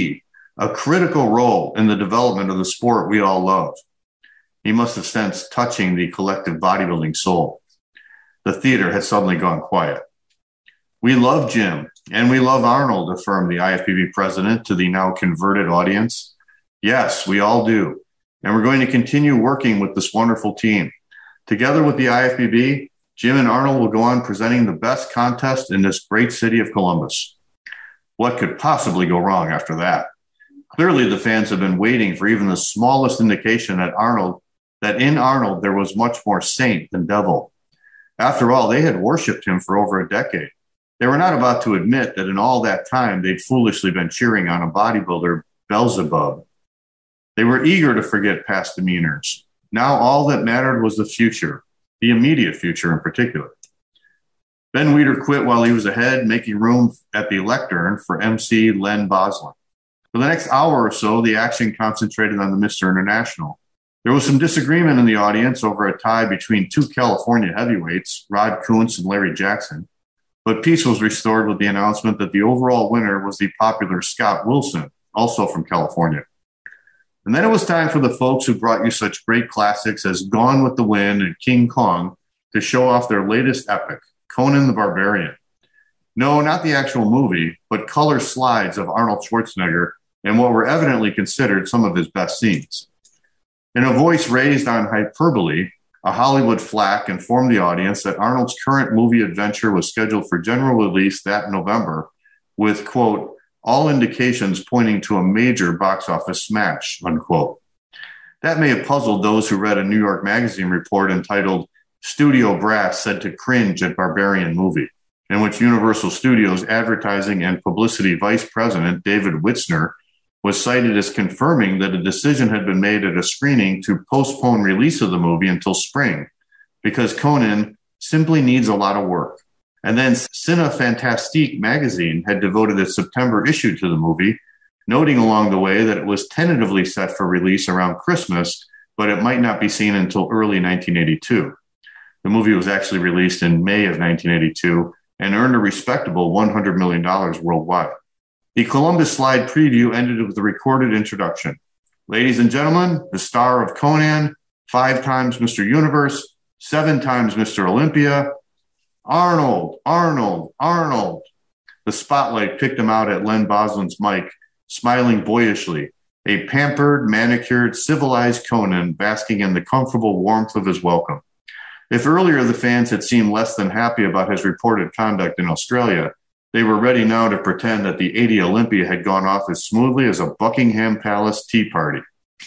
a critical role in the development of the sport we all love." He must have sensed touching the collective bodybuilding soul. The theater had suddenly gone quiet. "We love Jim, and we love Arnold," affirmed the IFBB president to the now converted audience. "Yes, we all do. And we're going to continue working with this wonderful team. Together with the IFBB, Jim and Arnold will go on presenting the best contest in this great city of Columbus." What could possibly go wrong after that? Clearly, the fans have been waiting for even the smallest indication that in Arnold there was much more saint than devil. After all, they had worshipped him for over a decade. They were not about to admit that in all that time they'd foolishly been cheering on a bodybuilder, Beelzebub. They were eager to forget past demeanors. Now all that mattered was the future. The immediate future in particular. Ben Weider quit while he was ahead, making room at the lectern for MC Len Boslin. For the next hour or so, the action concentrated on the Mr. International. There was some disagreement in the audience over a tie between two California heavyweights, Rod Kuntz and Larry Jackson, but peace was restored with the announcement that the overall winner was the popular Scott Wilson, also from California. And then it was time for the folks who brought you such great classics as Gone with the Wind and King Kong to show off their latest epic, Conan the Barbarian. No, not the actual movie, but color slides of Arnold Schwarzenegger and what were evidently considered some of his best scenes. In a voice raised on hyperbole, a Hollywood flack informed the audience that Arnold's current movie adventure was scheduled for general release that November with, quote, all indications pointing to a major box office smash, unquote. That may have puzzled those who read a New York Magazine report entitled Studio Brass Said to Cringe at Barbarian Movie, in which Universal Studios advertising and publicity vice president David Witzner was cited as confirming that a decision had been made at a screening to postpone release of the movie until spring because Conan simply needs a lot of work. And then Cine Fantastique magazine had devoted its September issue to the movie, noting along the way that it was tentatively set for release around Christmas, but it might not be seen until early 1982. The movie was actually released in May of 1982 and earned a respectable $100 million worldwide. The Columbus Slide preview ended with a recorded introduction. Ladies and gentlemen, the star of Conan, 5 times Mr. Universe, 7 times Mr. Olympia, Arnold, Arnold, Arnold. The spotlight picked him out at Len Boslin's mic, smiling boyishly, a pampered, manicured, civilized Conan basking in the comfortable warmth of his welcome. If earlier the fans had seemed less than happy about his reported conduct in Australia, they were ready now to pretend that the 80 Olympia had gone off as smoothly as a Buckingham Palace tea party.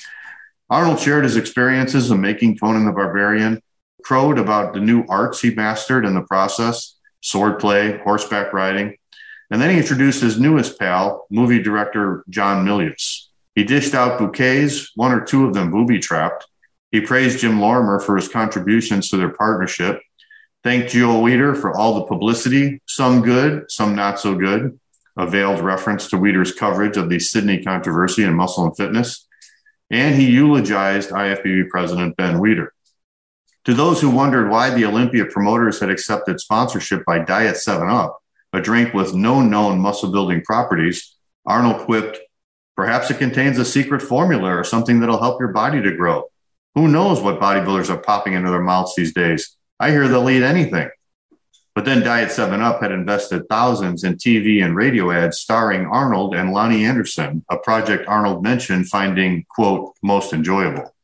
Arnold shared his experiences of making Conan the Barbarian, crowed about the new arts he mastered in the process, swordplay, horseback riding, and then he introduced his newest pal, movie director John Milius. He dished out bouquets, 1 or 2 of them booby-trapped. He praised Jim Lorimer for his contributions to their partnership, thanked Joe Weider for all the publicity, some good, some not so good, a veiled reference to Weider's coverage of the Sydney controversy in muscle and fitness, and he eulogized IFBB President Ben Weider. To those who wondered why the Olympia promoters had accepted sponsorship by Diet 7-Up, a drink with no known muscle-building properties, Arnold quipped, perhaps it contains a secret formula or something that'll help your body to grow. Who knows what bodybuilders are popping into their mouths these days? I hear they'll eat anything. But then Diet 7-Up had invested thousands in TV and radio ads starring Arnold and Lonnie Anderson, a project Arnold mentioned finding, quote, most enjoyable.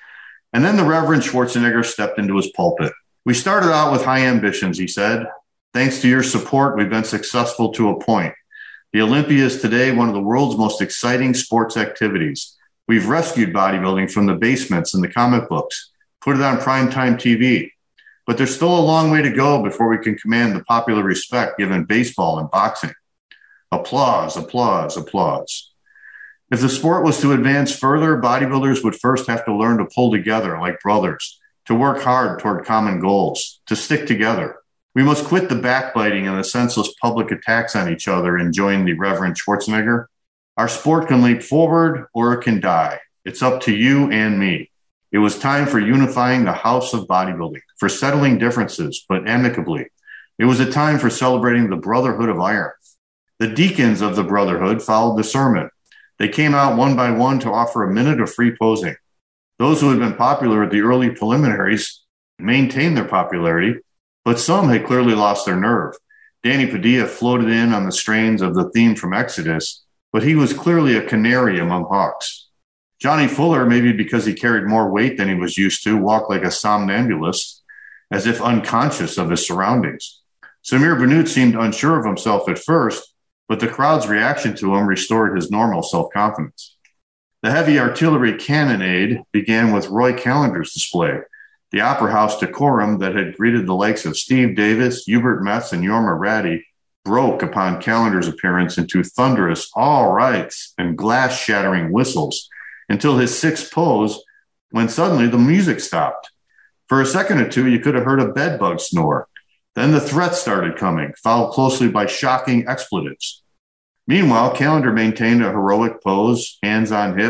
And then the Reverend Schwarzenegger stepped into his pulpit. We started out with high ambitions, he said. Thanks to your support, we've been successful to a point. The Olympia is today one of the world's most exciting sports activities. We've rescued bodybuilding from the basements and the comic books, put it on primetime TV. But there's still a long way to go before we can command the popular respect given baseball and boxing. Applause, applause, applause. If the sport was to advance further, bodybuilders would first have to learn to pull together like brothers, to work hard toward common goals, to stick together. We must quit the backbiting and the senseless public attacks on each other and join the Reverend Schwarzenegger. Our sport can leap forward or it can die. It's up to you and me. It was time for unifying the house of bodybuilding, for settling differences, but amicably. It was a time for celebrating the Brotherhood of Iron. The deacons of the Brotherhood followed the sermon. They came out one by one to offer a minute of free posing. Those who had been popular at the early preliminaries maintained their popularity, but some had clearly lost their nerve. Danny Padilla floated in on the strains of the theme from Exodus, but he was clearly a canary among hawks. Johnny Fuller, maybe because he carried more weight than he was used to, walked like a somnambulist, as if unconscious of his surroundings. Samir Bannout seemed unsure of himself at first, but the crowd's reaction to him restored his normal self-confidence. The heavy artillery cannonade began with Roy Callender's display. The Opera House decorum that had greeted the likes of Steve Davis, Hubert Metz, and Yorma Ratty broke upon Callender's appearance into thunderous all rights and glass-shattering whistles until his sixth pose, when suddenly the music stopped. For a second or two, you could have heard a bedbug snore. Then the threats started coming, followed closely by shocking expletives. Meanwhile, Callender maintained a heroic pose, hands on hips,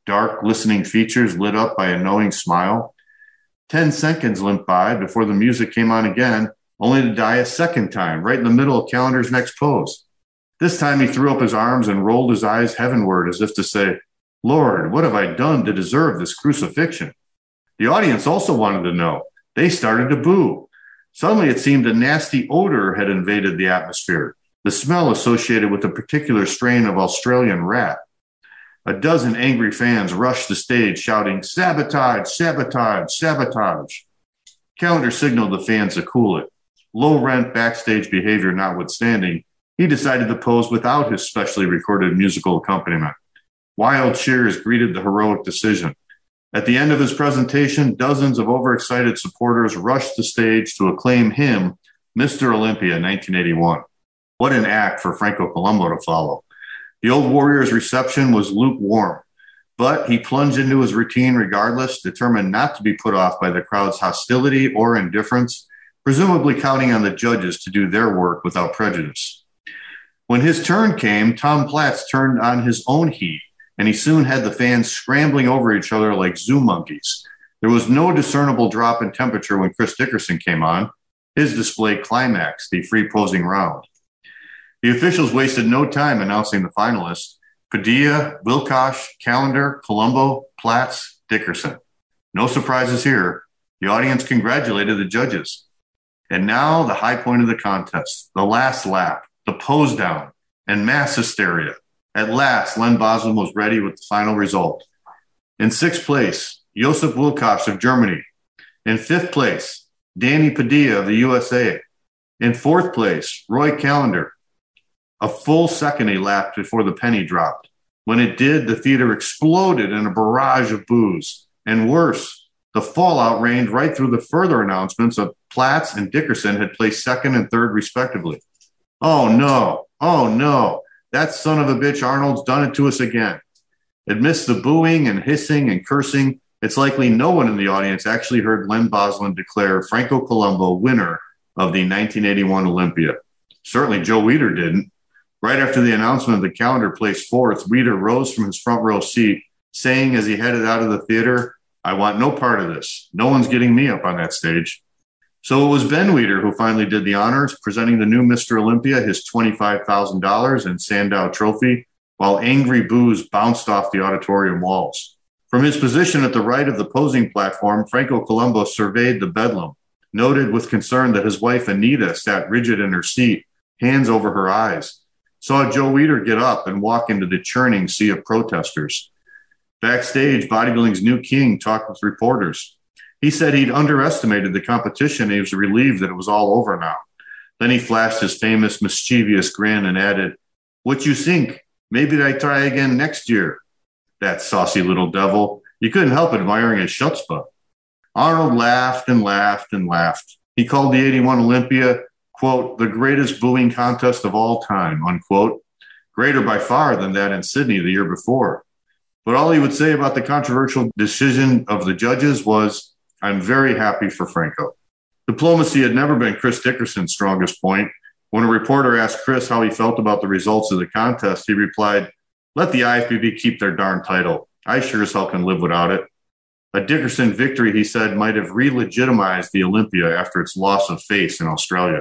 dark, glistening features lit up by a knowing smile. 10 seconds limped by before the music came on again, only to die a second time, right in the middle of Calendar's next pose. This time he threw up his arms and rolled his eyes heavenward as if to say, "Lord, what have I done to deserve this crucifixion?" The audience also wanted to know. They started to boo. Suddenly it seemed a nasty odor had invaded the atmosphere, the smell associated with a particular strain of Australian rat. A dozen angry fans rushed the stage shouting, "Sabotage, sabotage, sabotage." Calendar signaled the fans to cool it. Low-rent backstage behavior notwithstanding, he decided to pose without his specially recorded musical accompaniment. Wild cheers greeted the heroic decision. At the end of his presentation, dozens of overexcited supporters rushed the stage to acclaim him Mr. Olympia 1981. What an act for Franco Columbu to follow. The old warrior's reception was lukewarm, but he plunged into his routine regardless, determined not to be put off by the crowd's hostility or indifference, presumably counting on the judges to do their work without prejudice. When his turn came, Tom Platz turned on his own heat, and he soon had the fans scrambling over each other like zoo monkeys. There was no discernible drop in temperature when Chris Dickerson came on. His display climaxed the free posing round. The officials wasted no time announcing the finalists: Padilla, Wilcox, Calendar, Columbu, Platz, Dickerson. No surprises here. The audience congratulated the judges. And now the high point of the contest, the last lap, the pose down, and mass hysteria. At last, Len Bosman was ready with the final result. In sixth place, Josef Wilcox of Germany. In fifth place, Danny Padilla of the USA. In fourth place, Roy Calendar. A full second elapsed before the penny dropped. When it did, the theater exploded in a barrage of boos. And worse, the fallout rained right through the further announcements of Platz and Dickerson had placed second and third respectively. Oh no, that son of a bitch Arnold's done it to us again. Amidst the booing and hissing and cursing, it's likely no one in the audience actually heard Len Bosman declare Franco Columbu winner of the 1981 Olympia. Certainly Joe Weider didn't. Right after the announcement of the Calendar placed fourth, Weider rose from his front row seat, saying as he headed out of the theater, "I want no part of this. No one's getting me up on that stage." So it was Ben Weider who finally did the honors, presenting the new Mr. Olympia his $25,000 and Sandow trophy, while angry boos bounced off the auditorium walls. From his position at the right of the posing platform, Franco Columbu surveyed the bedlam, noted with concern that his wife Anita sat rigid in her seat, hands over her eyes, saw Joe Weider get up and walk into the churning sea of protesters. Backstage, bodybuilding's new king talked with reporters. He said he'd underestimated the competition and he was relieved that it was all over now. Then he flashed his famous mischievous grin and added, "What you think? Maybe I try again next year." That saucy little devil. You couldn't help admiring his chutzpah. Arnold laughed and laughed and laughed. He called the 81 Olympia, quote, "the greatest booing contest of all time," unquote. Greater by far than that in Sydney the year before. But all he would say about the controversial decision of the judges was, "I'm very happy for Franco." Diplomacy had never been Chris Dickerson's strongest point. When a reporter asked Chris how he felt about the results of the contest, he replied, "Let the IFBB keep their darn title. I sure as hell can live without it." A Dickerson victory, he said, might have re-legitimized the Olympia after its loss of face in Australia.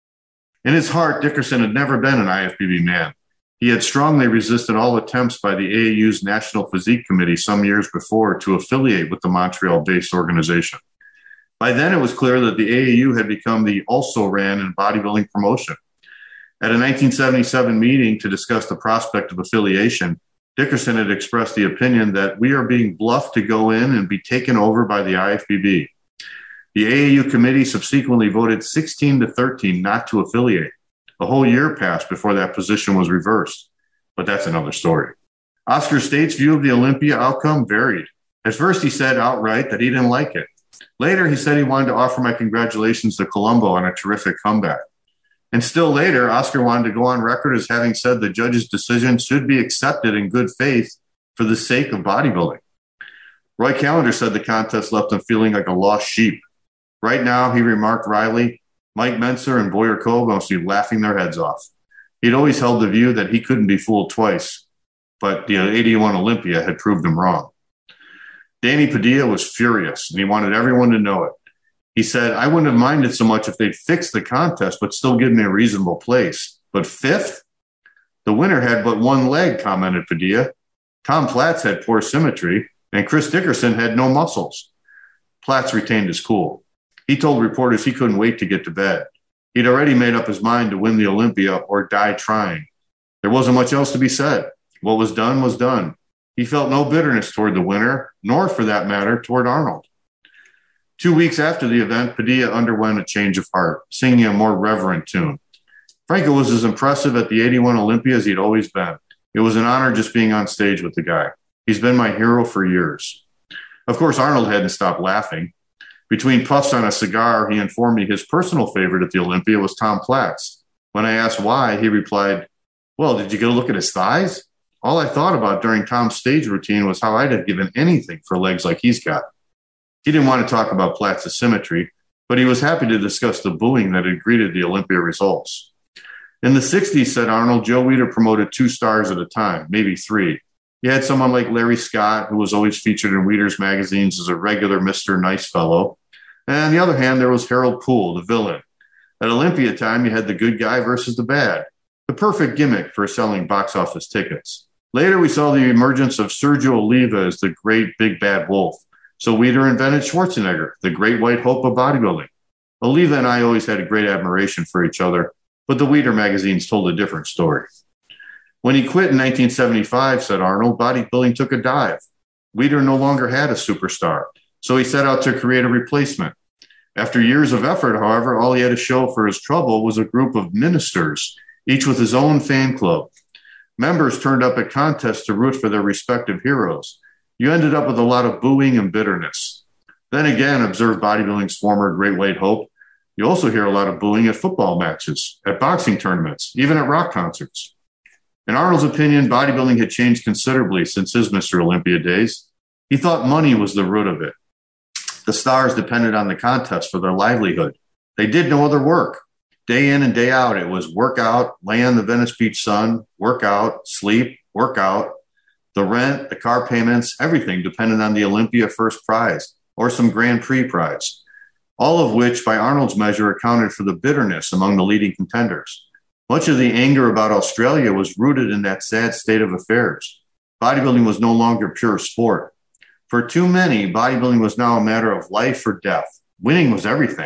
In his heart, Dickerson had never been an IFBB man. He had strongly resisted all attempts by the AAU's National Physique Committee some years before to affiliate with the Montreal-based organization. By then, it was clear that the AAU had become the also-ran in bodybuilding promotion. At a 1977 meeting to discuss the prospect of affiliation, Dickerson had expressed the opinion that we are being bluffed to go in and be taken over by the IFBB. The AAU committee subsequently voted 16-13 not to affiliate. A whole year passed before that position was reversed, but that's another story. Oscar State's view of the Olympia outcome varied. At first, he said outright that he didn't like it. Later, he said he wanted to offer my congratulations to Columbu on a terrific comeback. And still later, Oscar wanted to go on record as having said the judge's decision should be accepted in good faith for the sake of bodybuilding. Roy Calendar said the contest left him feeling like a lost sheep. Right now, he remarked wryly, Mike Mentzer and Boyer Cole must be laughing their heads off. He'd always held the view that he couldn't be fooled twice, but the 81 Olympia had proved him wrong. Danny Padilla was furious, and he wanted everyone to know it. He said, I wouldn't have minded so much if they'd fixed the contest, but still give me a reasonable place. But fifth? The winner had but one leg, commented Padilla. Tom Platz had poor symmetry, and Chris Dickerson had no muscles. Platz retained his cool. He told reporters he couldn't wait to get to bed. He'd already made up his mind to win the Olympia or die trying. There wasn't much else to be said. What was done was done. He felt no bitterness toward the winner, nor, for that matter, toward Arnold. 2 weeks after the event, Padilla underwent a change of heart, singing a more reverent tune. Franco was as impressive at the 81 Olympia as he'd always been. It was an honor just being on stage with the guy. He's been my hero for years. Of course, Arnold hadn't stopped laughing. Between puffs on a cigar, he informed me his personal favorite at the Olympia was Tom Platz. When I asked why, he replied, well, did you get a look at his thighs? All I thought about during Tom's stage routine was how I'd have given anything for legs like he's got. He didn't want to talk about Platz's symmetry, but he was happy to discuss the booing that had greeted the Olympia results. In the 60s, said Arnold, Joe Weider promoted 2 stars at a time, maybe 3. He had someone like Larry Scott, who was always featured in Weider's magazines as a regular Mr. Nice Fellow. And on the other hand, there was Harold Poole, the villain. At Olympia time, you had the good guy versus the bad, the perfect gimmick for selling box office tickets. Later, we saw the emergence of Sergio Oliva as the great big bad wolf. So Weider invented Schwarzenegger, the great white hope of bodybuilding. Oliva and I always had a great admiration for each other, but the Weider magazines told a different story. When he quit in 1975, said Arnold, bodybuilding took a dive. Weider no longer had a superstar, so he set out to create a replacement. After years of effort, however, all he had to show for his trouble was a group of ministers, each with his own fan club. Members turned up at contests to root for their respective heroes. You ended up with a lot of booing and bitterness. Then again, observed bodybuilding's former great white hope, you also hear a lot of booing at football matches, at boxing tournaments, even at rock concerts. In Arnold's opinion, bodybuilding had changed considerably since his Mr. Olympia days. He thought money was the root of it. The stars depended on the contest for their livelihood. They did no other work. Day in and day out, it was work out, lay on the Venice Beach sun, work out, sleep, work out. The rent, the car payments, everything depended on the Olympia first prize or some Grand Prix prize, all of which, by Arnold's measure, accounted for the bitterness among the leading contenders. Much of the anger about Australia was rooted in that sad state of affairs. Bodybuilding was no longer pure sport. For too many, bodybuilding was now a matter of life or death. Winning was everything.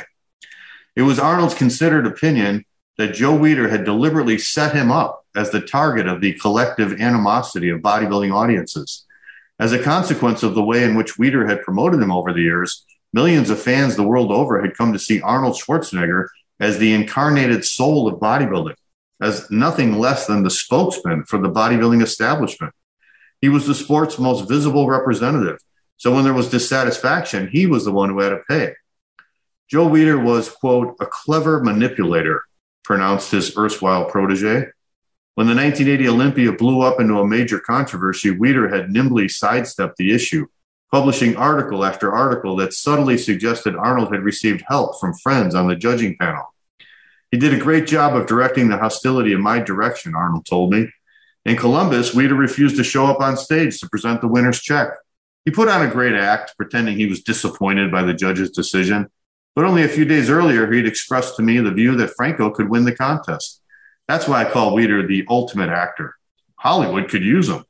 It was Arnold's considered opinion that Joe Weider had deliberately set him up as the target of the collective animosity of bodybuilding audiences. As a consequence of the way in which Weider had promoted him over the years, millions of fans the world over had come to see Arnold Schwarzenegger as the incarnated soul of bodybuilding, as nothing less than the spokesman for the bodybuilding establishment. He was the sport's most visible representative, so when there was dissatisfaction, he was the one who had to pay. Joe Weider was, quote, a clever manipulator, pronounced his erstwhile protege. When the 1980 Olympia blew up into a major controversy, Weider had nimbly sidestepped the issue, publishing article after article that subtly suggested Arnold had received help from friends on the judging panel. He did a great job of directing the hostility in my direction, Arnold told me. In Columbus, Weider refused to show up on stage to present the winner's check. He put on a great act, pretending he was disappointed by the judge's decision. But only a few days earlier, he'd expressed to me the view that Franco could win the contest. That's why I call Weider the ultimate actor. Hollywood could use him.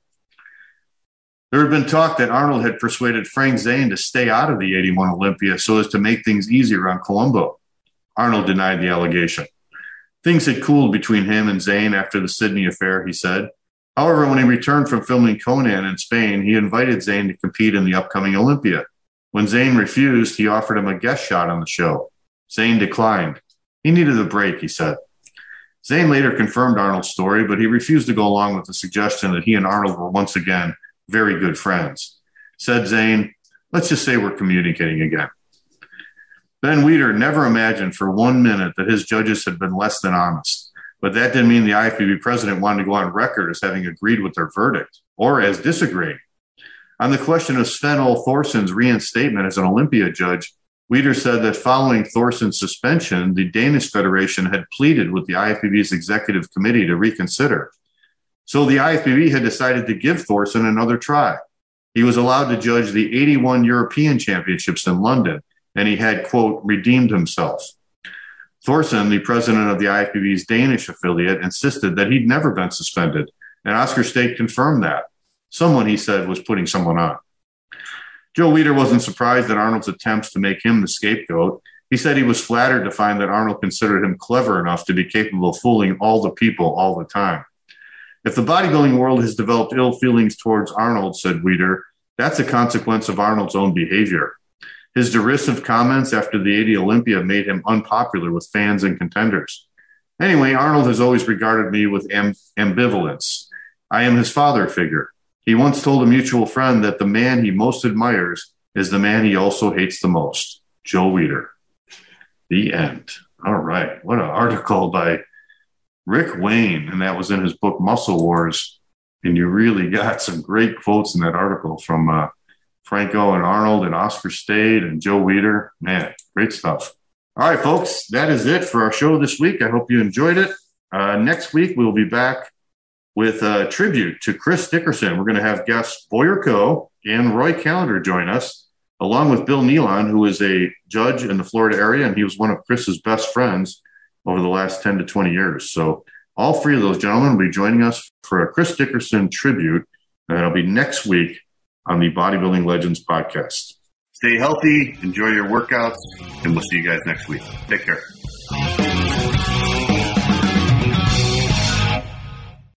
There had been talk that Arnold had persuaded Frank Zane to stay out of the 81 Olympia so as to make things easier on Colombo. Arnold denied the allegation. Things had cooled between him and Zane after the Sydney affair, he said. However, when he returned from filming Conan in Spain, he invited Zane to compete in the upcoming Olympia. When Zane refused, he offered him a guest shot on the show. Zane declined. He needed a break, he said. Zane later confirmed Arnold's story, but he refused to go along with the suggestion that he and Arnold were once again very good friends. Said Zane, let's just say we're communicating again. Ben Weider never imagined for 1 minute that his judges had been less than honest, but that didn't mean the IFBB president wanted to go on record as having agreed with their verdict or as disagreeing. On the question of Sven-Ole Thorsson's reinstatement as an Olympia judge, Weider said that following Thorsson's suspension, the Danish Federation had pleaded with the IFBB's executive committee to reconsider. So the IFBB had decided to give Thorsson another try. He was allowed to judge the 81 European Championships in London, and he had, quote, redeemed himself. Thorsen, the president of the IFBB's Danish affiliate, insisted that he'd never been suspended, and Oscar State confirmed that. Someone, he said, was putting someone on. Joe Weider wasn't surprised at Arnold's attempts to make him the scapegoat. He said he was flattered to find that Arnold considered him clever enough to be capable of fooling all the people all the time. If the bodybuilding world has developed ill feelings towards Arnold, said Weider, that's a consequence of Arnold's own behavior. His derisive comments after the 80 Olympia made him unpopular with fans and contenders. Anyway, Arnold has always regarded me with ambivalence. I am his father figure. He once told a mutual friend that the man he most admires is the man he also hates the most. Joe Weider. The end. All right. What an article by Rick Wayne, and that was in his book Muscle Wars. And you really got some great quotes in that article from Franco and Arnold and Oscar State and Joe Weider. Man, great stuff. All right, folks, that is it for our show this week. I hope you enjoyed it. Next week, we'll be back with a tribute to Chris Dickerson. We're going to have guests Boyer Coe and Roy Callender join us, along with Bill Nealon, who is a judge in the Florida area, and he was one of Chris's best friends over the last 10 to 20 years. So all three of those gentlemen will be joining us for a Chris Dickerson tribute, and that'll be next week on the Bodybuilding Legends podcast. Stay healthy, enjoy your workouts, and we'll see you guys next week. Take care.